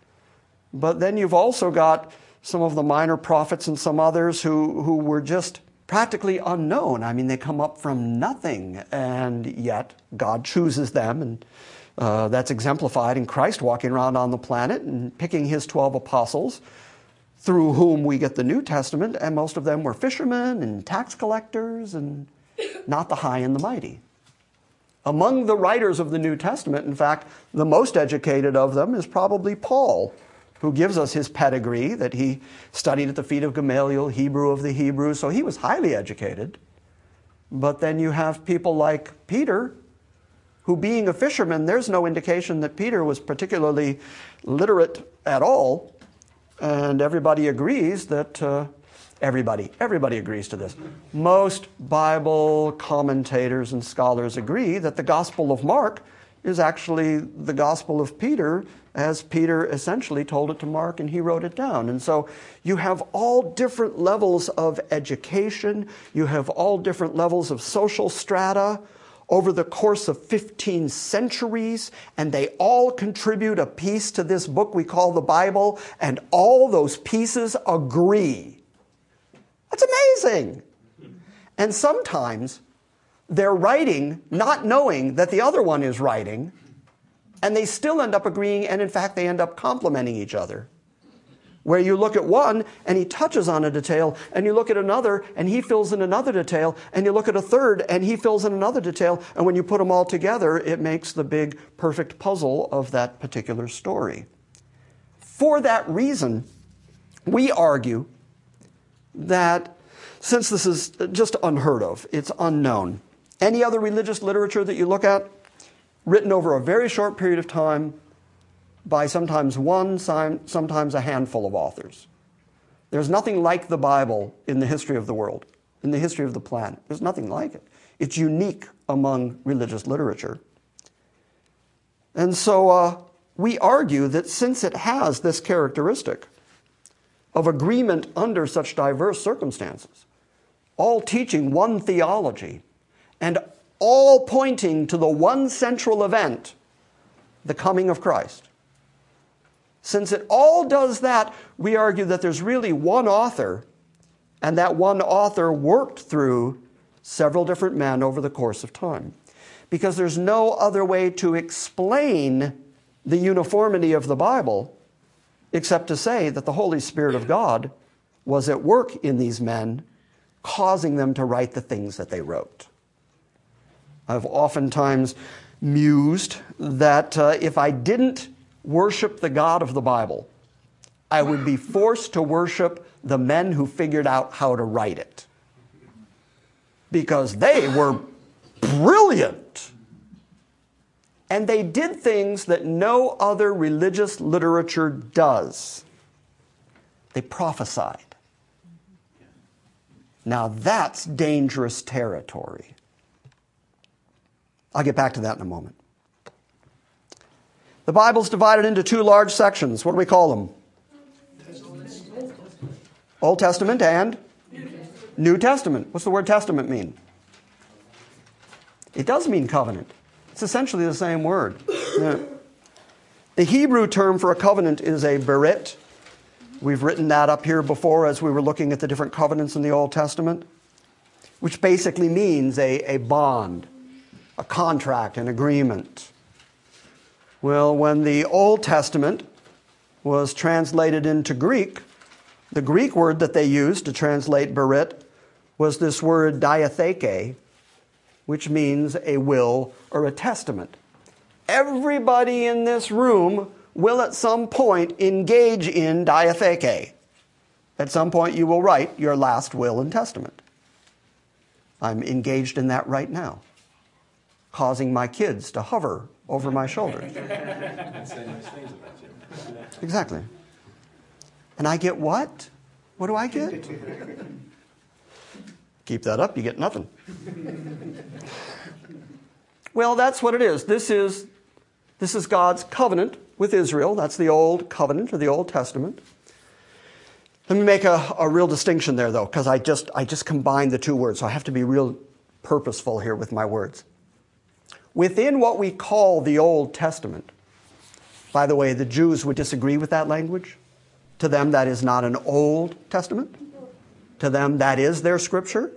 But then you've also got some of the minor prophets and some others who, who were just practically unknown. I mean, they come up from nothing, and yet God chooses them, and uh, that's exemplified in Christ walking around on the planet and picking his twelve apostles, through whom we get the New Testament, and most of them were fishermen and tax collectors and not the high and the mighty. Among the writers of the New Testament, in fact, the most educated of them is probably Paul, who gives us his pedigree, that he studied at the feet of Gamaliel, Hebrew of the Hebrews, so he was highly educated. But then you have people like Peter, who, being a fisherman, there's no indication that Peter was particularly literate at all. And everybody agrees that, uh, everybody, everybody agrees to this. Most Bible commentators and scholars agree that the Gospel of Mark is actually the Gospel of Peter, as Peter essentially told it to Mark and he wrote it down. And so you have all different levels of education, you have all different levels of social strata over the course of fifteen centuries, and they all contribute a piece to this book we call the Bible, and all those pieces agree. That's amazing. And sometimes they're writing not knowing that the other one is writing, and they still end up agreeing, and in fact they end up complementing each other. Where you look at one and he touches on a detail, and you look at another and he fills in another detail, and you look at a third and he fills in another detail, and when you put them all together, it makes the big perfect puzzle of that particular story. For that reason, we argue that since this is just unheard of, it's unknown, any other religious literature that you look at, written over a very short period of time, by sometimes one, sometimes a handful of authors. There's nothing like the Bible in the history of the world, in the history of the planet. There's nothing like it. It's unique among religious literature. And so uh, we argue that since it has this characteristic of agreement under such diverse circumstances, all teaching one theology, and all pointing to the one central event, the coming of Christ, since it all does that, we argue that there's really one author, and that one author worked through several different men over the course of time. Because there's no other way to explain the uniformity of the Bible except to say that the Holy Spirit of God was at work in these men, causing them to write the things that they wrote. I've oftentimes mused that uh, if I didn't worship the God of the Bible, I would be forced to worship the men who figured out how to write it. Because they were brilliant. And they did things that no other religious literature does. They prophesied. Now that's dangerous territory. I'll get back to that in a moment. The Bible's divided into two large sections. What do we call them? Old Testament and New Testament. What's the word testament mean? It does mean covenant. It's essentially the same word. The Hebrew term for a covenant is a berit. We've written that up here before as we were looking at the different covenants in the Old Testament, which basically means a, a bond, a contract, an agreement. Well, when the Old Testament was translated into Greek, the Greek word that they used to translate berit was this word diatheke, which means a will or a testament. Everybody in this room will at some point engage in diatheke. At some point you will write your last will and testament. I'm engaged in that right now, causing my kids to hover over my shoulder. Exactly. And I get what? What do I get? Keep that up, you get nothing. Well, that's what it is. This is this is God's covenant with Israel. That's the Old Covenant or the Old Testament. Let me make a, a real distinction there, though, because I just I just combined the two words, so I have to be real purposeful here with my words. Within what we call the Old Testament, by the way, the Jews would disagree with that language. To them, that is not an Old Testament. To them, that is their scripture.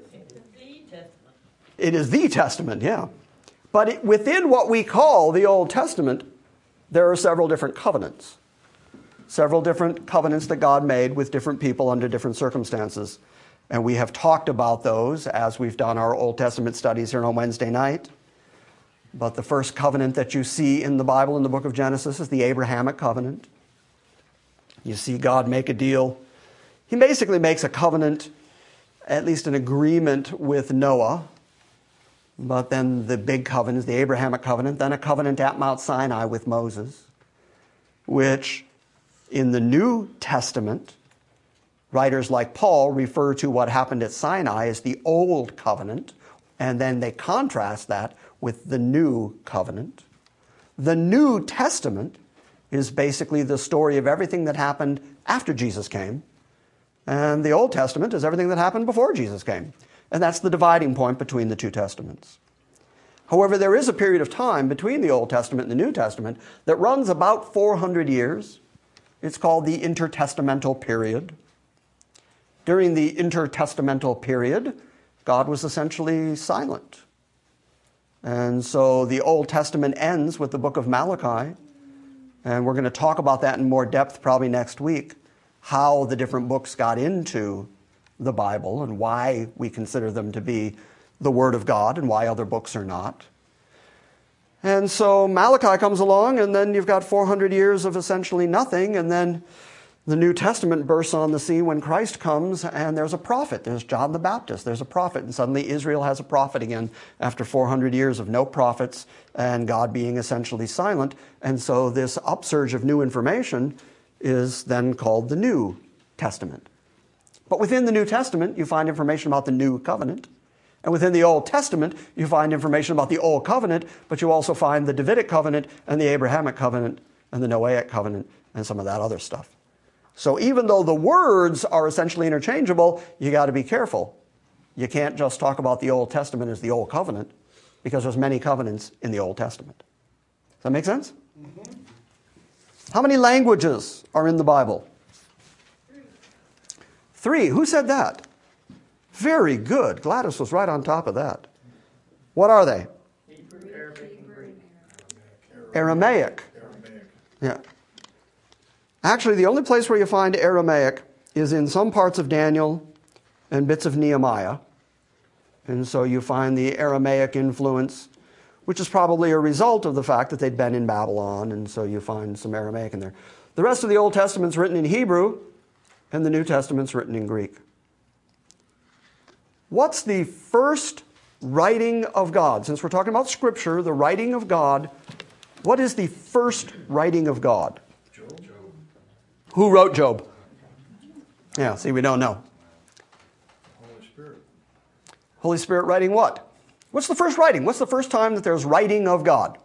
It is the Testament, yeah. But it, within what we call the Old Testament, there are several different covenants. Several different covenants that God made with different people under different circumstances. And we have talked about those as we've done our Old Testament studies here on Wednesday night. But the first covenant that you see in the Bible in the book of Genesis is the Abrahamic covenant. You see God make a deal. He basically makes a covenant, at least an agreement with Noah. But then the big covenant is the Abrahamic covenant, then a covenant at Mount Sinai with Moses, which in the New Testament, writers like Paul refer to what happened at Sinai as the Old Covenant, and then they contrast that with the New Covenant. The New Testament is basically the story of everything that happened after Jesus came, and the Old Testament is everything that happened before Jesus came. And that's the dividing point between the two testaments. However, there is a period of time between the Old Testament and the New Testament that runs about four hundred years. It's called the intertestamental period. During the intertestamental period, God was essentially silent. And so the Old Testament ends with the book of Malachi. And we're going to talk about that in more depth probably next week, how the different books got into the Bible and why we consider them to be the Word of God and why other books are not. And so Malachi comes along, and then you've got four hundred years of essentially nothing, and then the New Testament bursts on the scene when Christ comes, and there's a prophet. There's John the Baptist. There's a prophet, and suddenly Israel has a prophet again after four hundred years of no prophets and God being essentially silent. And so this upsurge of new information is then called the New Testament. But within the New Testament, you find information about the New Covenant. And within the Old Testament, you find information about the Old Covenant, but you also find the Davidic Covenant and the Abrahamic Covenant and the Noahic Covenant and some of that other stuff. So even though the words are essentially interchangeable, you got to be careful. You can't just talk about the Old Testament as the Old Covenant, because there's many covenants in the Old Testament. Does that make sense? Mm-hmm. How many languages are in the Bible? Three. Who said that? Very good. Gladys was right on top of that. What are they? Hebrew, Arabic, and Greek. Aramaic. Aramaic. Yeah. Actually, the only place where you find Aramaic is in some parts of Daniel and bits of Nehemiah. And so you find the Aramaic influence, which is probably a result of the fact that they'd been in Babylon, and so you find some Aramaic in there. The rest of the Old Testament's written in Hebrew, and the New Testament's written in Greek. What's the first writing of God? Since we're talking about Scripture, the writing of God, what is the first writing of God? Job. Who wrote Job? Yeah, see, we don't know. Holy Spirit. Holy Spirit writing what? What's the first writing? What's the first time that there's writing of God?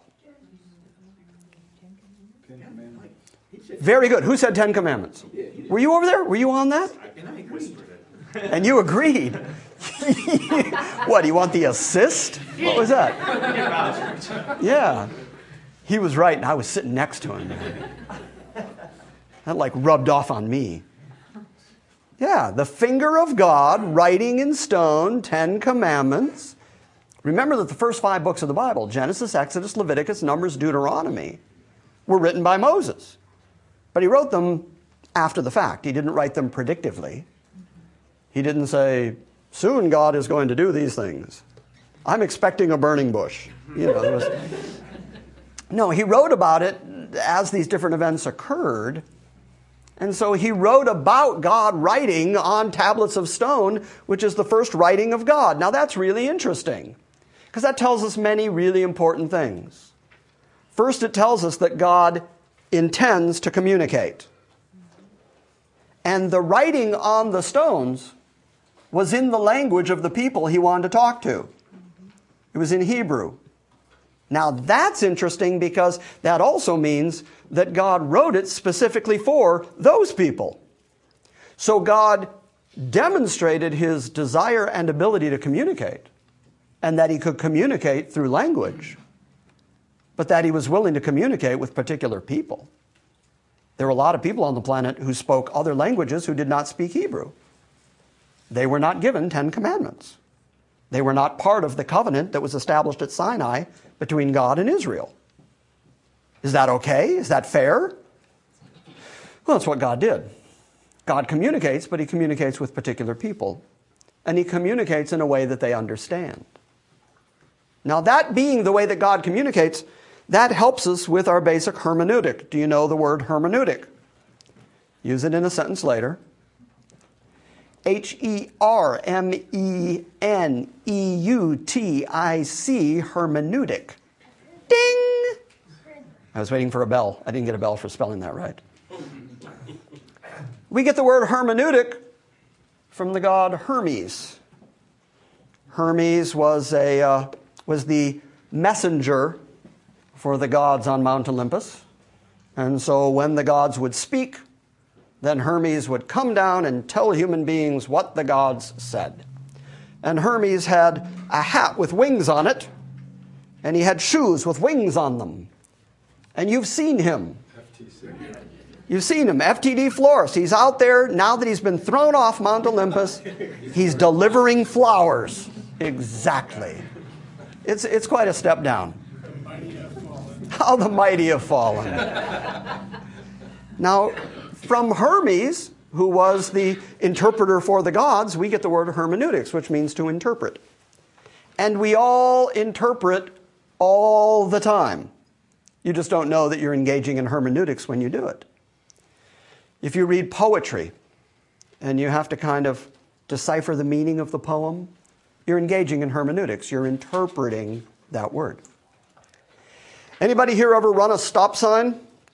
Ten Commandments. Very good. Who said Ten Commandments? Were you over there? Were you on that? And I whispered it. And you agreed. What, do you want the assist? What was that? Yeah. He was right, and I was sitting next to him. That like rubbed off on me. Yeah, the finger of God writing in stone, Ten Commandments. Remember that the first five books of the Bible, Genesis, Exodus, Leviticus, Numbers, Deuteronomy, were written by Moses. But he wrote them after the fact. He didn't write them predictively. He didn't say, soon God is going to do these things. I'm expecting a burning bush. You know, there was... No, he wrote about it as these different events occurred. And so he wrote about God writing on tablets of stone, which is the first writing of God. Now that's really interesting, because that tells us many really important things. First, it tells us that God intends to communicate. And the writing on the stones was in the language of the people he wanted to talk to. It was in Hebrew. Now that's interesting because that also means that God wrote it specifically for those people. So God demonstrated his desire and ability to communicate, and that he could communicate through language, but that he was willing to communicate with particular people. There were a lot of people on the planet who spoke other languages who did not speak Hebrew. They were not given Ten Commandments. They were not part of the covenant that was established at Sinai between God and Israel. Is that okay? Is that fair? Well, that's what God did. God communicates, but he communicates with particular people. And he communicates in a way that they understand. Now, that being the way that God communicates, that helps us with our basic hermeneutic. Do you know the word hermeneutic? Use it in a sentence later. H E R M E N E U T I C, hermeneutic. Ding! I was waiting for a bell. I didn't get a bell for spelling that right. We get the word hermeneutic from the god Hermes. Hermes was, a, uh, was the messenger for the gods on Mount Olympus. And so when the gods would speak, then Hermes would come down and tell human beings what the gods said. And Hermes had a hat with wings on it, and he had shoes with wings on them. And you've seen him. F T C. You've seen him, F T D Florist. He's out there, now that he's been thrown off Mount Olympus, he's delivering flowers. Exactly. It's, it's quite a step down. How the mighty have fallen. Now, from Hermes, who was the interpreter for the gods, we get the word hermeneutics, which means to interpret. And we all interpret all the time. You just don't know that you're engaging in hermeneutics when you do it. If you read poetry and you have to kind of decipher the meaning of the poem, you're engaging in hermeneutics. You're interpreting that word. Anybody here ever run a stop sign?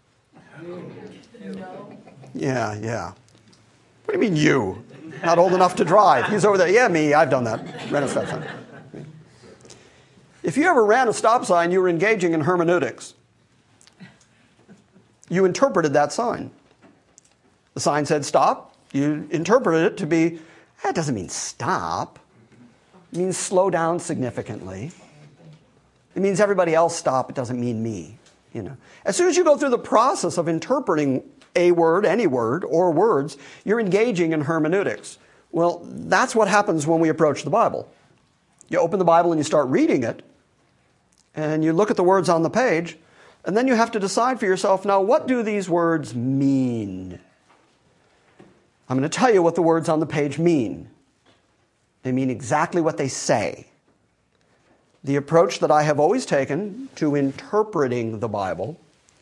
No. Yeah, yeah. What do you mean you? Not old enough to drive. He's over there. Yeah, me. I've done that. Ran a stop sign. If you ever ran a stop sign, you were engaging in hermeneutics. You interpreted that sign. The sign said stop. You interpreted it to be, that doesn't mean stop. It means slow down significantly. It means everybody else stop. It doesn't mean me. You know. As soon as you go through the process of interpreting a word, any word, or words, you're engaging in hermeneutics. Well, that's what happens when we approach the Bible. You open the Bible and you start reading it, and you look at the words on the page, and then you have to decide for yourself, now, what do these words mean? I'm going to tell you what the words on the page mean. They mean exactly what they say. The approach that I have always taken to interpreting the Bible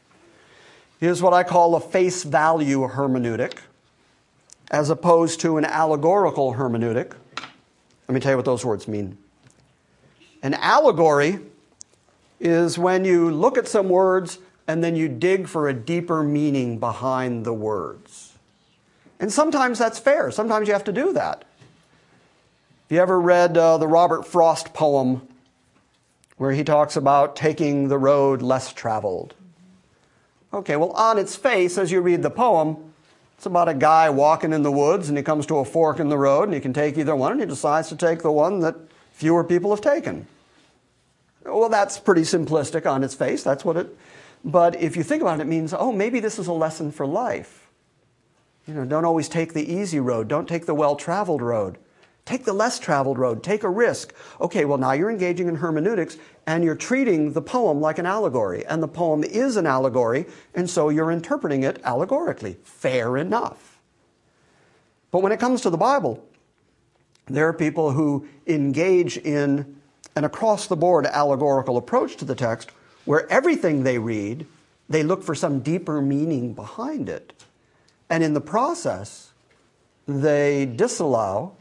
is what I call a face value hermeneutic, as opposed to an allegorical hermeneutic. Let me tell you what those words mean. An allegory is when you look at some words and then you dig for a deeper meaning behind the words. And sometimes that's fair. Sometimes you have to do that. If you ever read uh, the Robert Frost poem where he talks about taking the road less traveled. Okay, well, on its face, as you read the poem, it's about a guy walking in the woods, and he comes to a fork in the road, and he can take either one, and he decides to take the one that fewer people have taken. Well, that's pretty simplistic on its face. That's what it... But if you think about it, it means, oh, maybe this is a lesson for life. You know, don't always take the easy road. Don't take the well-traveled road. Take the less traveled road. Take a risk. Okay, well, now you're engaging in hermeneutics, and you're treating the poem like an allegory. And the poem is an allegory, and so you're interpreting it allegorically. Fair enough. But when it comes to the Bible, there are people who engage in an across-the-board allegorical approach to the text, where everything they read, they look for some deeper meaning behind it. And in the process, they disallow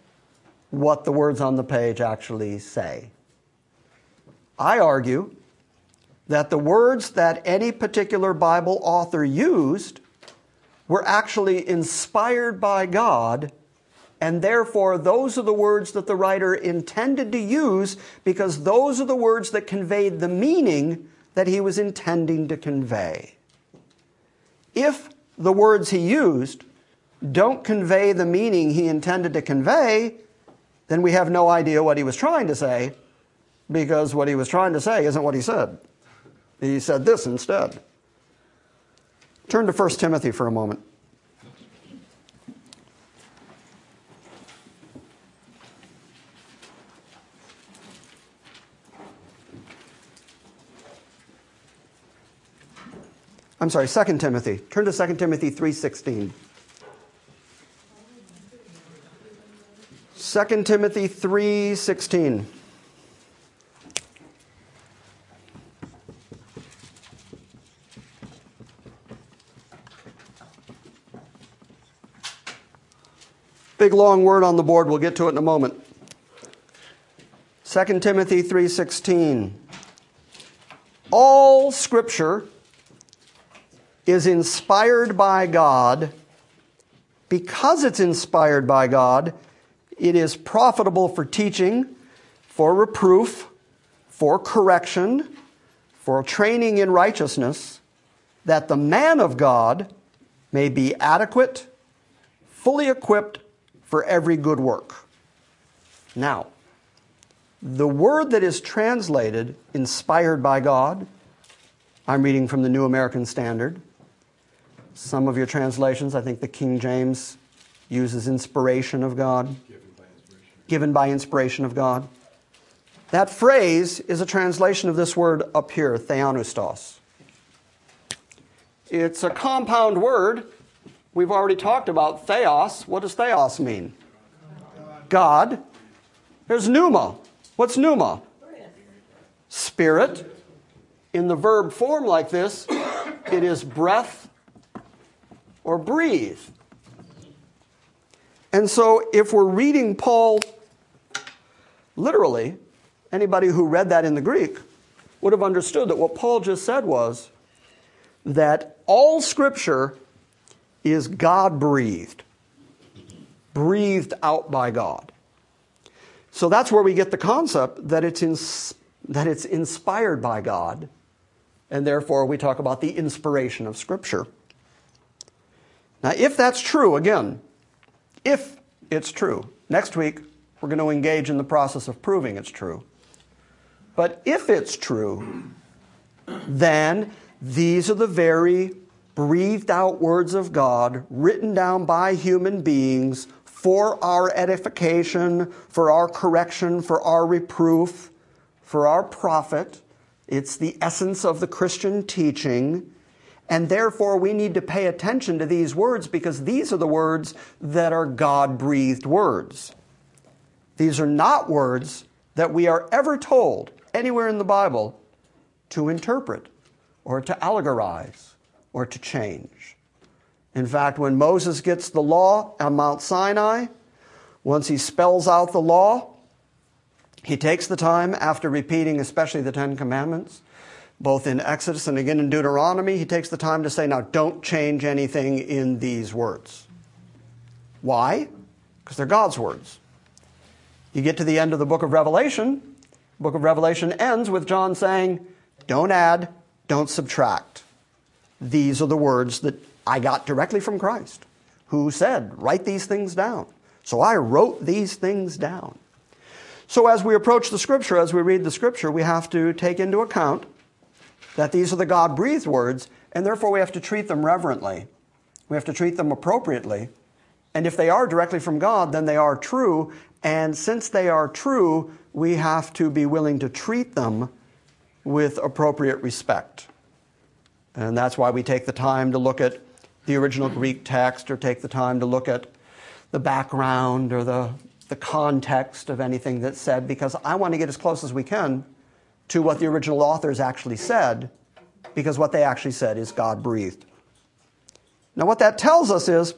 what the words on the page actually say. I argue that the words that any particular Bible author used were actually inspired by God, and therefore those are the words that the writer intended to use because those are the words that conveyed the meaning that he was intending to convey. If the words he used don't convey the meaning he intended to convey, then we have no idea what he was trying to say, because what he was trying to say isn't what he said. He said this instead. Turn to First Timothy for a moment. I'm sorry, Second Timothy. Turn to Second Timothy three sixteen. Second Timothy three sixteen. Big long word on the board. We'll get to it in a moment. Second Timothy three sixteen. All Scripture is inspired by God. Because it's inspired by God, it is profitable for teaching, for reproof, for correction, for training in righteousness, that the man of God may be adequate, fully equipped for every good work. Now, the word that is translated inspired by God, I'm reading from the New American Standard. Some of your translations, I think the King James uses inspiration of God. Given by inspiration. Given by inspiration of God. That phrase is a translation of this word up here, theopneustos. It's a compound word. We've already talked about theos. What does theos mean? God. There's pneuma. What's pneuma? Spirit. In the verb form like this, it is breath or breathe. And so if we're reading Paul literally, anybody who read that in the Greek would have understood that what Paul just said was that all Scripture is God-breathed, breathed out by God. So that's where we get the concept that it's, ins- that it's inspired by God, and therefore we talk about the inspiration of Scripture. Now, if that's true, again, if it's true, next week we're going to engage in the process of proving it's true. But if it's true, then these are the very breathed out words of God written down by human beings for our edification, for our correction, for our reproof, for our profit. It's the essence of the Christian teaching. And therefore, we need to pay attention to these words because these are the words that are God-breathed words. These are not words that we are ever told anywhere in the Bible to interpret or to allegorize or to change. In fact, when Moses gets the law on Mount Sinai, once he spells out the law, he takes the time after repeating especially the Ten Commandments, both in Exodus and again in Deuteronomy, he takes the time to say, now don't change anything in these words. Why? Because they're God's words. You get to the end of the book of Revelation, the book of Revelation ends with John saying, don't add, don't subtract. These are the words that I got directly from Christ, who said, write these things down. So I wrote these things down. So as we approach the Scripture, as we read the Scripture, we have to take into account that these are the God-breathed words, and therefore we have to treat them reverently. We have to treat them appropriately. And if they are directly from God, then they are true. And since they are true, we have to be willing to treat them with appropriate respect. And that's why we take the time to look at the original Greek text or take the time to look at the background or the, the context of anything that's said, because I want to get as close as we can to what the original authors actually said, because what they actually said is God-breathed. Now what that tells us is,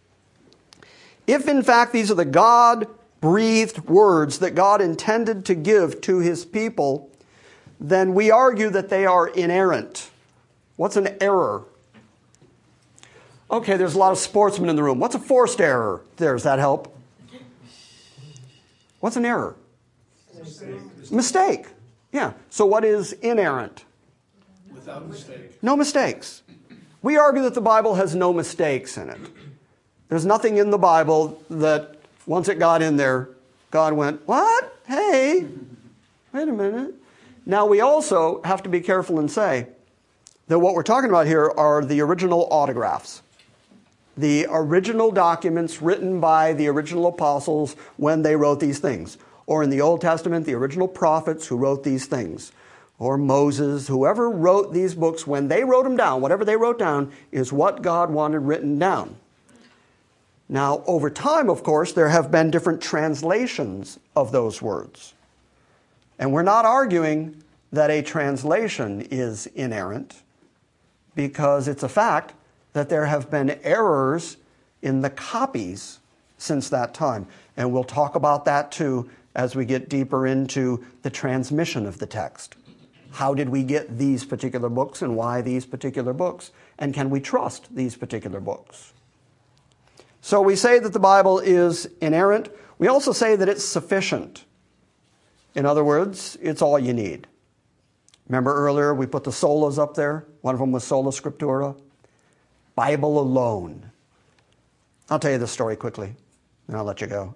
if in fact these are the God-breathed words that God intended to give to His people, then we argue that they are inerrant. What's an error? Okay, there's a lot of sportsmen in the room. What's a forced error? There, does that help? What's an error? Mistake. Mistake. Yeah. So what is inerrant? Without mistake. No mistakes. We argue that the Bible has no mistakes in it. There's nothing in the Bible that once it got in there, God went, what? Hey, wait a minute. Now we also have to be careful and say that what we're talking about here are the original autographs. The original documents written by the original apostles when they wrote these things. Or in the Old Testament, the original prophets who wrote these things. Or Moses, whoever wrote these books, when they wrote them down, whatever they wrote down is what God wanted written down. Now, over time, of course, there have been different translations of those words. And we're not arguing that a translation is inerrant, because it's a fact that there have been errors in the copies since that time. And we'll talk about that too as we get deeper into the transmission of the text. How did we get these particular books and why these particular books? And can we trust these particular books? So we say that the Bible is inerrant. We also say that it's sufficient. In other words, it's all you need. Remember earlier we put the solas up there? One of them was Sola Scriptura. Bible alone. I'll tell you this story quickly, and I'll let you go.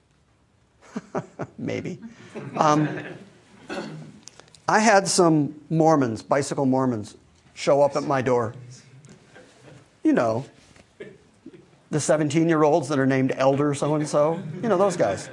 Maybe. Um, I had some Mormons, bicycle Mormons, show up at my door. You know, the seventeen-year-olds that are named Elder so-and-so. You know, those guys.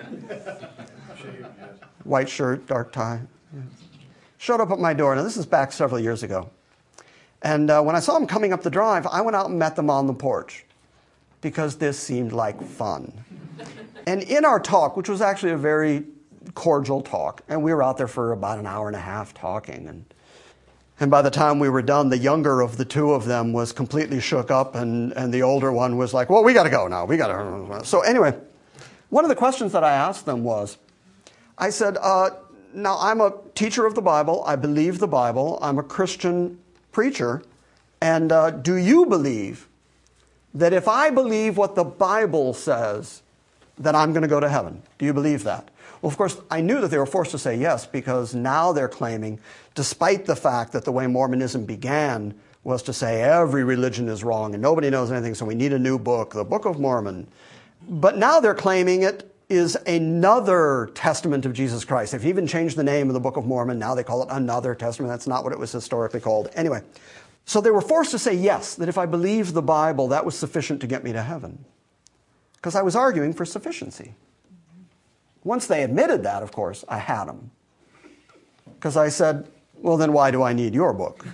White shirt, dark tie. Yeah. Showed up at my door. Now, this is back several years ago. And uh, when I saw them coming up the drive, I went out and met them on the porch because this seemed like fun. And in our talk, which was actually a very cordial talk, and we were out there for about an hour and a half talking, and and by the time we were done, the younger of the two of them was completely shook up, and, and the older one was like, well, we got to go now. We got to. So anyway, one of the questions that I asked them was, I said, uh, now I'm a teacher of the Bible. I believe the Bible. I'm a Christian preacher. And uh, do you believe that if I believe what the Bible says, that I'm going to go to heaven? Do you believe that? Well, of course, I knew that they were forced to say yes, because now they're claiming, despite the fact that the way Mormonism began was to say every religion is wrong and nobody knows anything, so we need a new book, the Book of Mormon. But now they're claiming it is another testament of Jesus Christ. They've even changed the name of the Book of Mormon. Now they call it another testament. That's not what it was historically called. Anyway, so they were forced to say yes, that if I believed the Bible, that was sufficient to get me to heaven. Because I was arguing for sufficiency. Once they admitted that, of course, I had them. Because I said, well, then why do I need your book?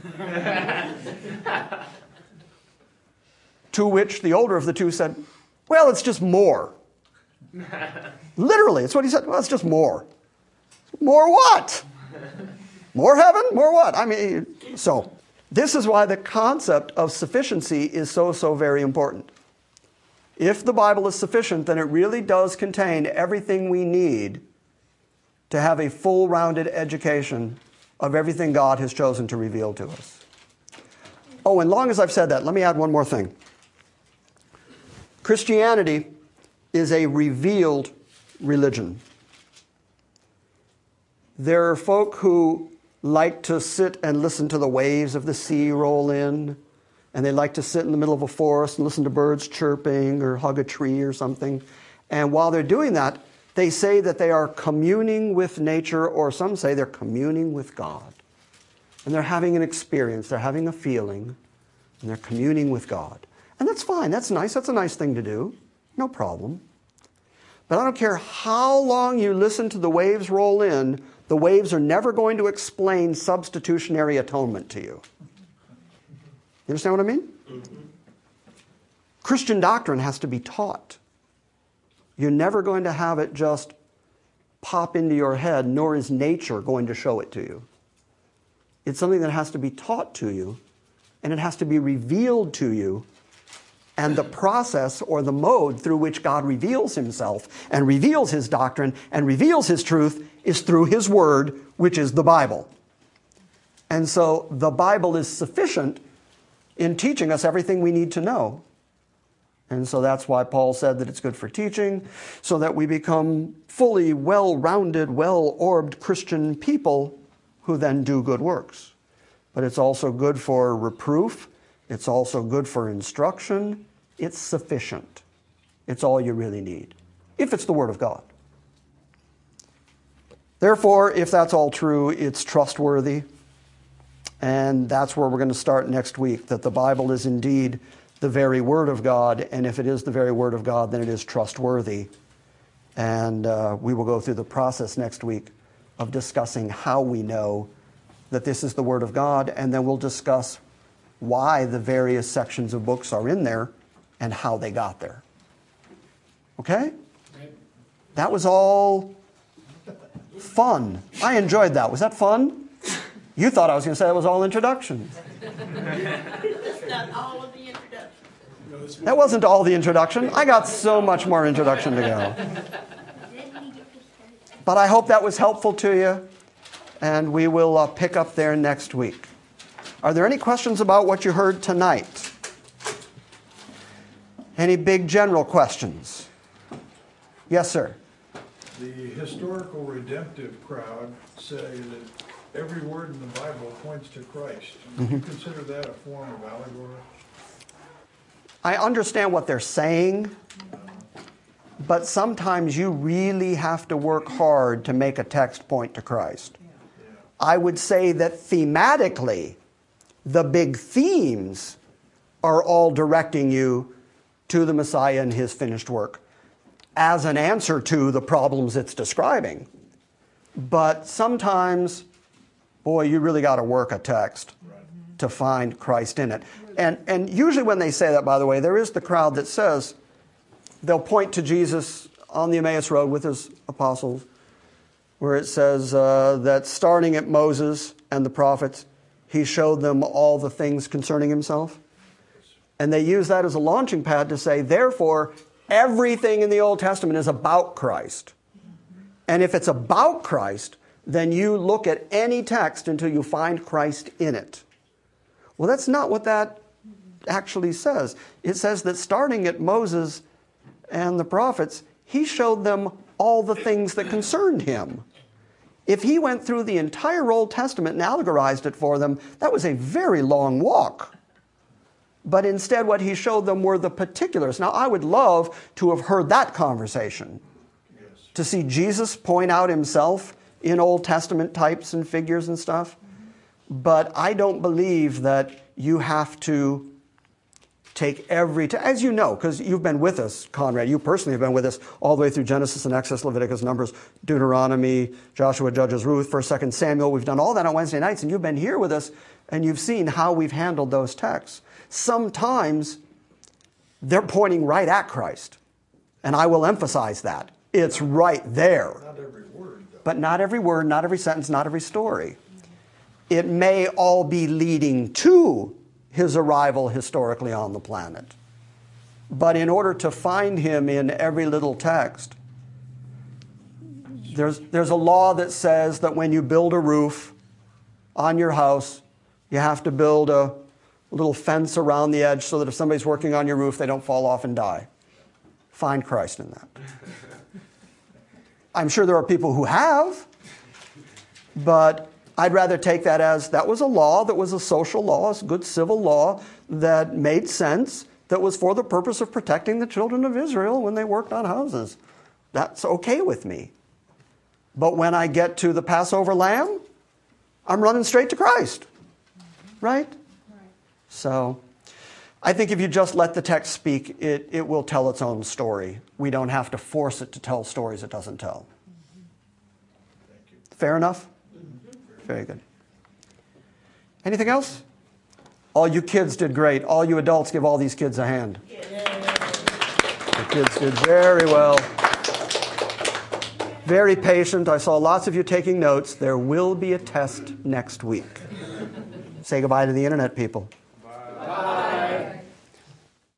To which the older of the two said, well, it's just more. Literally, it's what he said. Well, it's just more. More what? More heaven? More what? I mean, so this is why the concept of sufficiency is so, so very important. If the Bible is sufficient, then it really does contain everything we need to have a full-rounded education of everything God has chosen to reveal to us. Oh, and long as I've said that, let me add one more thing. Christianity is a revealed religion. There are folk who like to sit and listen to the waves of the sea roll in, and they like to sit in the middle of a forest and listen to birds chirping or hug a tree or something. And while they're doing that, they say that they are communing with nature, or some say they're communing with God. And they're having an experience, they're having a feeling, and they're communing with God. And that's fine, that's nice, that's a nice thing to do. No problem. But I don't care how long you listen to the waves roll in, the waves are never going to explain substitutionary atonement to you. You understand what I mean? Mm-hmm. Christian doctrine has to be taught. You're never going to have it just pop into your head, nor is nature going to show it to you. It's something that has to be taught to you, and it has to be revealed to you. And the process or the mode through which God reveals himself and reveals his doctrine and reveals his truth is through his word, which is the Bible. And so the Bible is sufficient in teaching us everything we need to know. And so that's why Paul said that it's good for teaching, so that we become fully well-rounded, well-orbed Christian people who then do good works. But it's also good for reproof. It's also good for instruction. It's sufficient. It's all you really need, if it's the Word of God. Therefore, if that's all true, it's trustworthy. And that's where we're going to start next week, that the Bible is indeed the very Word of God, and if it is the very Word of God, then it is trustworthy. And uh, we will go through the process next week of discussing how we know that this is the Word of God, and then we'll discuss why the various sections of books are in there and how they got there. Okay? That was all fun. I enjoyed that. Was that fun? You thought I was going to say that was all introduction. That's not all of the introduction. That wasn't all the introduction. I got so much more introduction to go. Then we get to start. But I hope that was helpful to you, and we will uh, pick up there next week. Are there any questions about what you heard tonight? Any big general questions? Yes, sir. The historical redemptive crowd say that every word in the Bible points to Christ. Do you consider that a form of allegory? I understand what they're saying, but sometimes you really have to work hard to make a text point to Christ. I would say that thematically, the big themes are all directing you to the Messiah and his finished work as an answer to the problems it's describing. But sometimes, boy, you really got to work a text to find Christ in it. And, and usually when they say that, by the way, there is the crowd that says they'll point to Jesus on the Emmaus Road with his apostles, where it says uh, that starting at Moses and the prophets, he showed them all the things concerning himself. And they use that as a launching pad to say, therefore, everything in the Old Testament is about Christ. And if it's about Christ, then you look at any text until you find Christ in it. Well, that's not what that actually says. It says that starting at Moses and the prophets, he showed them all the things that concerned him. If he went through the entire Old Testament and allegorized it for them, that was a very long walk. But instead, what he showed them were the particulars. Now, I would love to have heard that conversation, Yes. to see Jesus point out himself in Old Testament types and figures and stuff. But I don't believe that you have to take every, t- as you know, because you've been with us, Conrad, you personally have been with us all the way through Genesis and Exodus, Leviticus, Numbers, Deuteronomy, Joshua, Judges, Ruth, First, Second Samuel. We've done all that on Wednesday nights, and you've been here with us, and you've seen how we've handled those texts. Sometimes they're pointing right at Christ, and I will emphasize that. It's right there. Not every word, though. But not every word, not every sentence, not every story. It may all be leading to his arrival historically on the planet. But in order to find him in every little text, there's, there's a law that says that when you build a roof on your house, you have to build a little fence around the edge so that if somebody's working on your roof, they don't fall off and die. Find Christ in that. I'm sure there are people who have, but I'd rather take that as that was a law, that was a social law, a good civil law that made sense, that was for the purpose of protecting the children of Israel when they worked on houses. That's okay with me. But when I get to the Passover lamb, I'm running straight to Christ. Right? Right. So I think if you just let the text speak, it, it will tell its own story. We don't have to force it to tell stories it doesn't tell. Thank you. Fair enough? Very good. Anything else? All you kids did great. All you adults, give all these kids a hand. The kids did very well. Very patient. I saw lots of you taking notes. There will be a test next week. Say goodbye to the internet people.